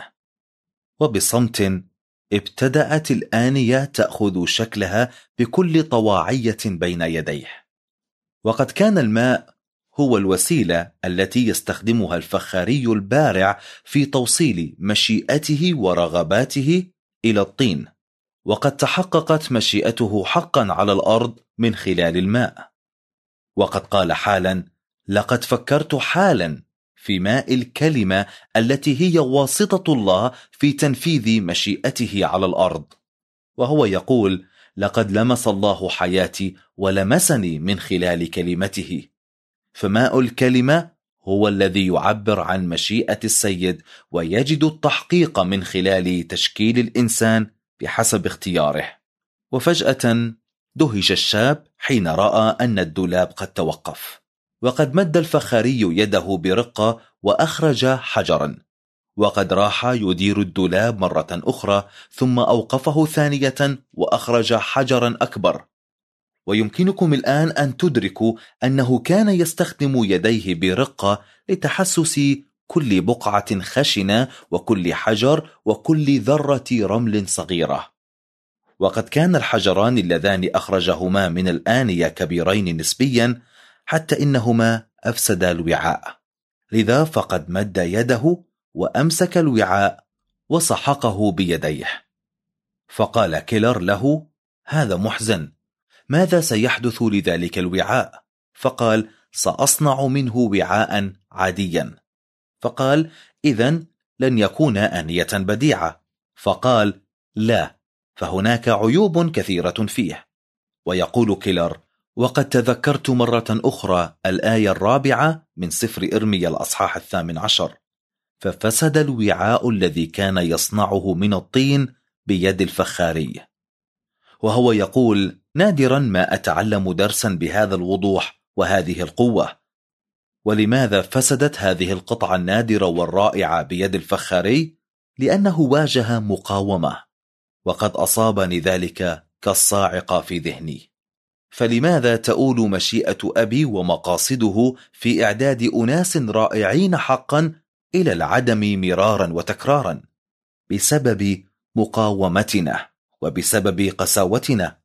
وبصمت ابتدأت الآنية تأخذ شكلها بكل طواعية بين يديه. وقد كان الماء هو الوسيلة التي يستخدمها الفخاري البارع في توصيل مشيئته ورغباته إلى الطين، وقد تحققت مشيئته حقا على الأرض من خلال الماء. وقد قال حالا: لقد فكرت حالا في ماء الكلمة التي هي واسطة الله في تنفيذ مشيئته على الأرض. وهو يقول: لقد لمس الله حياتي ولمسني من خلال كلمته. فماء الكلمة هو الذي يعبر عن مشيئة السيد، ويجد التحقيق من خلال تشكيل الإنسان بحسب اختياره. وفجأة دهش الشاب حين رأى أن الدولاب قد توقف، وقد مد الفخاري يده برقة وأخرج حجرا، وقد راح يدير الدولاب مرة أخرى ثم أوقفه ثانية وأخرج حجرا أكبر. ويمكنكم الآن أن تدركوا أنه كان يستخدم يديه برقة لتحسس كل بقعة خشنة وكل حجر وكل ذرة رمل صغيرة. وقد كان الحجران اللذان أخرجهما من الآنية كبيرين نسبيا حتى إنهما أفسدا الوعاء، لذا فقد مد يده وأمسك الوعاء وسحقه بيديه. فقال كيلر له: هذا محزن، ماذا سيحدث لذلك الوعاء؟ فقال: سأصنع منه وعاء عاديا. فقال: إذن لن يكون آنية بديعة. فقال: لا، فهناك عيوب كثيرة فيه. ويقول كيلر: وقد تذكرت مرة أخرى الآية الرابعة من سفر إرميا الأصحاح الثامن عشر: ففسد الوعاء الذي كان يصنعه من الطين بيد الفخاري. وهو يقول: نادرا ما أتعلم درسا بهذا الوضوح وهذه القوة. ولماذا فسدت هذه القطعة النادرة والرائعة بيد الفخاري؟ لأنه واجه مقاومة، وقد أصابني ذلك كالصاعقة في ذهني. فلماذا تؤول مشيئة أبي ومقاصده في إعداد أناس رائعين حقا إلى العدم مرارا وتكرارا؟ بسبب مقاومتنا وبسبب قساوتنا.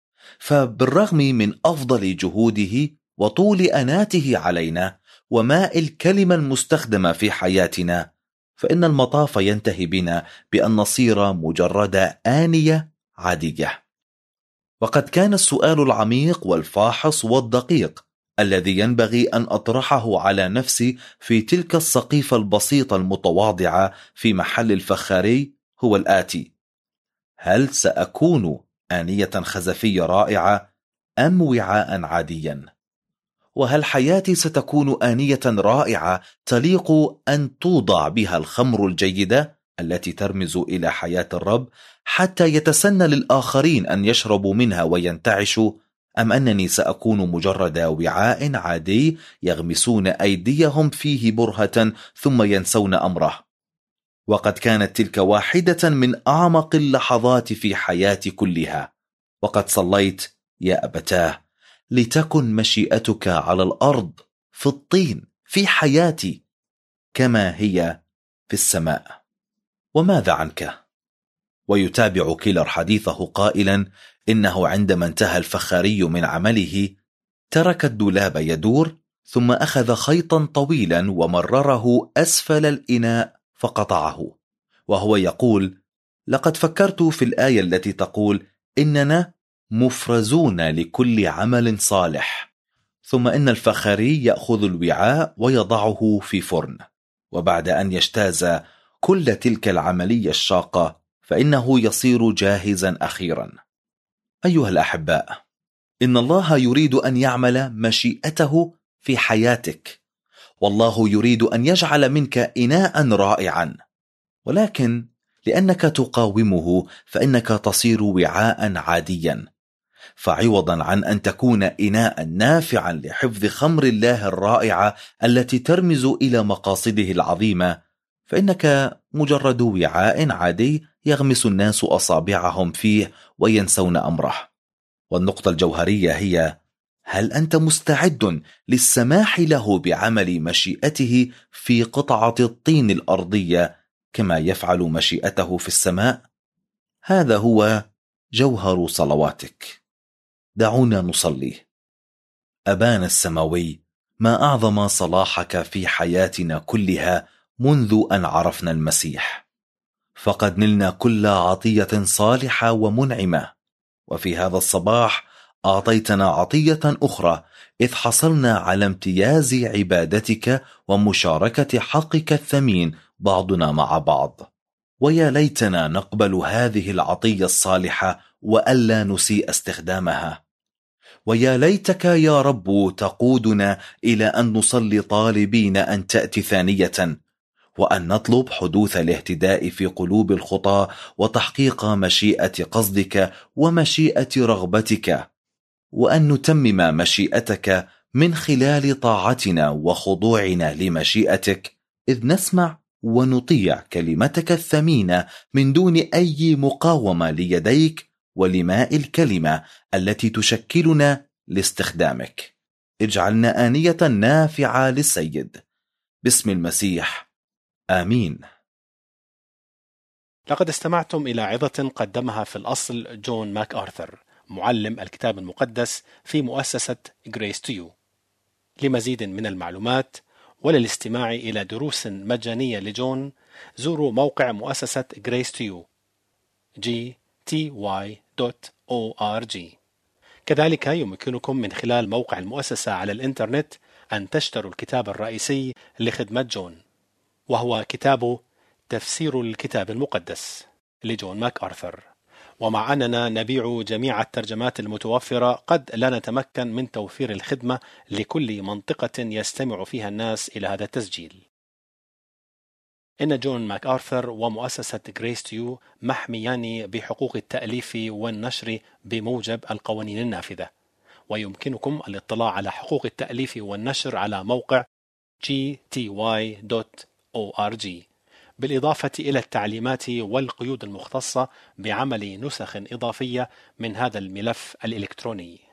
فبالرغم من أفضل جهوده وطول أناته علينا وماء الكلمة المستخدمة في حياتنا، فإن المطاف ينتهي بنا بأن نصير مجرد آنية عادية. وقد كان السؤال العميق والفاحص والدقيق الذي ينبغي أن أطرحه على نفسي في تلك السقيفة البسيطة المتواضعة في محل الفخاري هو الآتي: هل سأكون آنية خزفية رائعة أم وعاء عاديا؟ وهل حياتي ستكون آنية رائعة تليق أن توضع بها الخمر الجيدة التي ترمز إلى حياة الرب حتى يتسنى للآخرين أن يشربوا منها وينتعشوا، أم أنني سأكون مجرد وعاء عادي يغمسون أيديهم فيه برهة ثم ينسون أمره؟ وقد كانت تلك واحدة من أعمق اللحظات في حياتي كلها. وقد صليت: يا أبتاه، لتكن مشيئتك على الأرض في الطين في حياتي كما هي في السماء. وماذا عنك؟ ويتابع كيلر حديثه قائلا: إنه عندما انتهى الفخاري من عمله ترك الدولاب يدور، ثم أخذ خيطا طويلا ومرره أسفل الإناء فقطعه. وهو يقول: لقد فكرت في الآية التي تقول إننا مفرزون لكل عمل صالح. ثم إن الفخاري يأخذ الوعاء ويضعه في فرن، وبعد أن يجتاز كل تلك العملية الشاقة فإنه يصير جاهزا أخيرا. أيها الأحباء، إن الله يريد أن يعمل مشيئته في حياتك، والله يريد أن يجعل منك إناء رائعا، ولكن لأنك تقاومه فإنك تصير وعاء عاديا. فعوضا عن أن تكون إناء نافعا لحفظ خمر الله الرائعة التي ترمز إلى مقاصده العظيمة، فإنك مجرد وعاء عادي يغمس الناس أصابعهم فيه وينسون أمره. والنقطة الجوهرية هي: هل أنت مستعد للسماح له بعمل مشيئته في قطعة الطين الأرضية كما يفعل مشيئته في السماء؟ هذا هو جوهر صلواتك. دعونا نصلي. أبانا السماوي، ما أعظم صلاحك في حياتنا كلها منذ أن عرفنا المسيح، فقد نلنا كل عطية صالحة ومنعمة، وفي هذا الصباح أعطيتنا عطية أخرى إذ حصلنا على امتياز عبادتك ومشاركة حقك الثمين بعضنا مع بعض. ويا ليتنا نقبل هذه العطية الصالحة وألا نسيء استخدامها. ويا ليتك يا رب تقودنا إلى أن نصلي طالبين أن تأتي ثانية، وأن نطلب حدوث الاهتداء في قلوب الخطاة وتحقيق مشيئة قصدك ومشيئة رغبتك، وأن نتمم مشيئتك من خلال طاعتنا وخضوعنا لمشيئتك، إذ نسمع ونطيع كلمتك الثمينة من دون أي مقاومة ليديك ولماء الكلمة التي تشكلنا لاستخدامك. اجعلنا آنية نافعة للسيد، باسم المسيح، آمين. لقد استمعتم إلى عظة قدمها في الأصل جون ماك آرثر، معلم الكتاب المقدس في مؤسسة Grace to You. لمزيد من المعلومات وللاستماع إلى دروس مجانية لجون، زوروا موقع مؤسسة Grace to You جي تي واي دوت أو آر جي. كذلك يمكنكم من خلال موقع المؤسسة على الإنترنت أن تشتروا الكتاب الرئيسي لخدمة جون، وهو كتابه تفسير الكتاب المقدس لجون ماك آرثر. ومع أننا نبيع جميع الترجمات المتوفرة، قد لا نتمكن من توفير الخدمة لكل منطقة يستمع فيها الناس إلى هذا التسجيل. إن جون ماك آرثر ومؤسسة Grace to You محميان بحقوق التأليف والنشر بموجب القوانين النافذة، ويمكنكم الاطلاع على حقوق التأليف والنشر على موقع جي تي واي دوت أو آر جي، بالإضافة إلى التعليمات والقيود المختصة بعمل نسخ إضافية من هذا الملف الإلكتروني.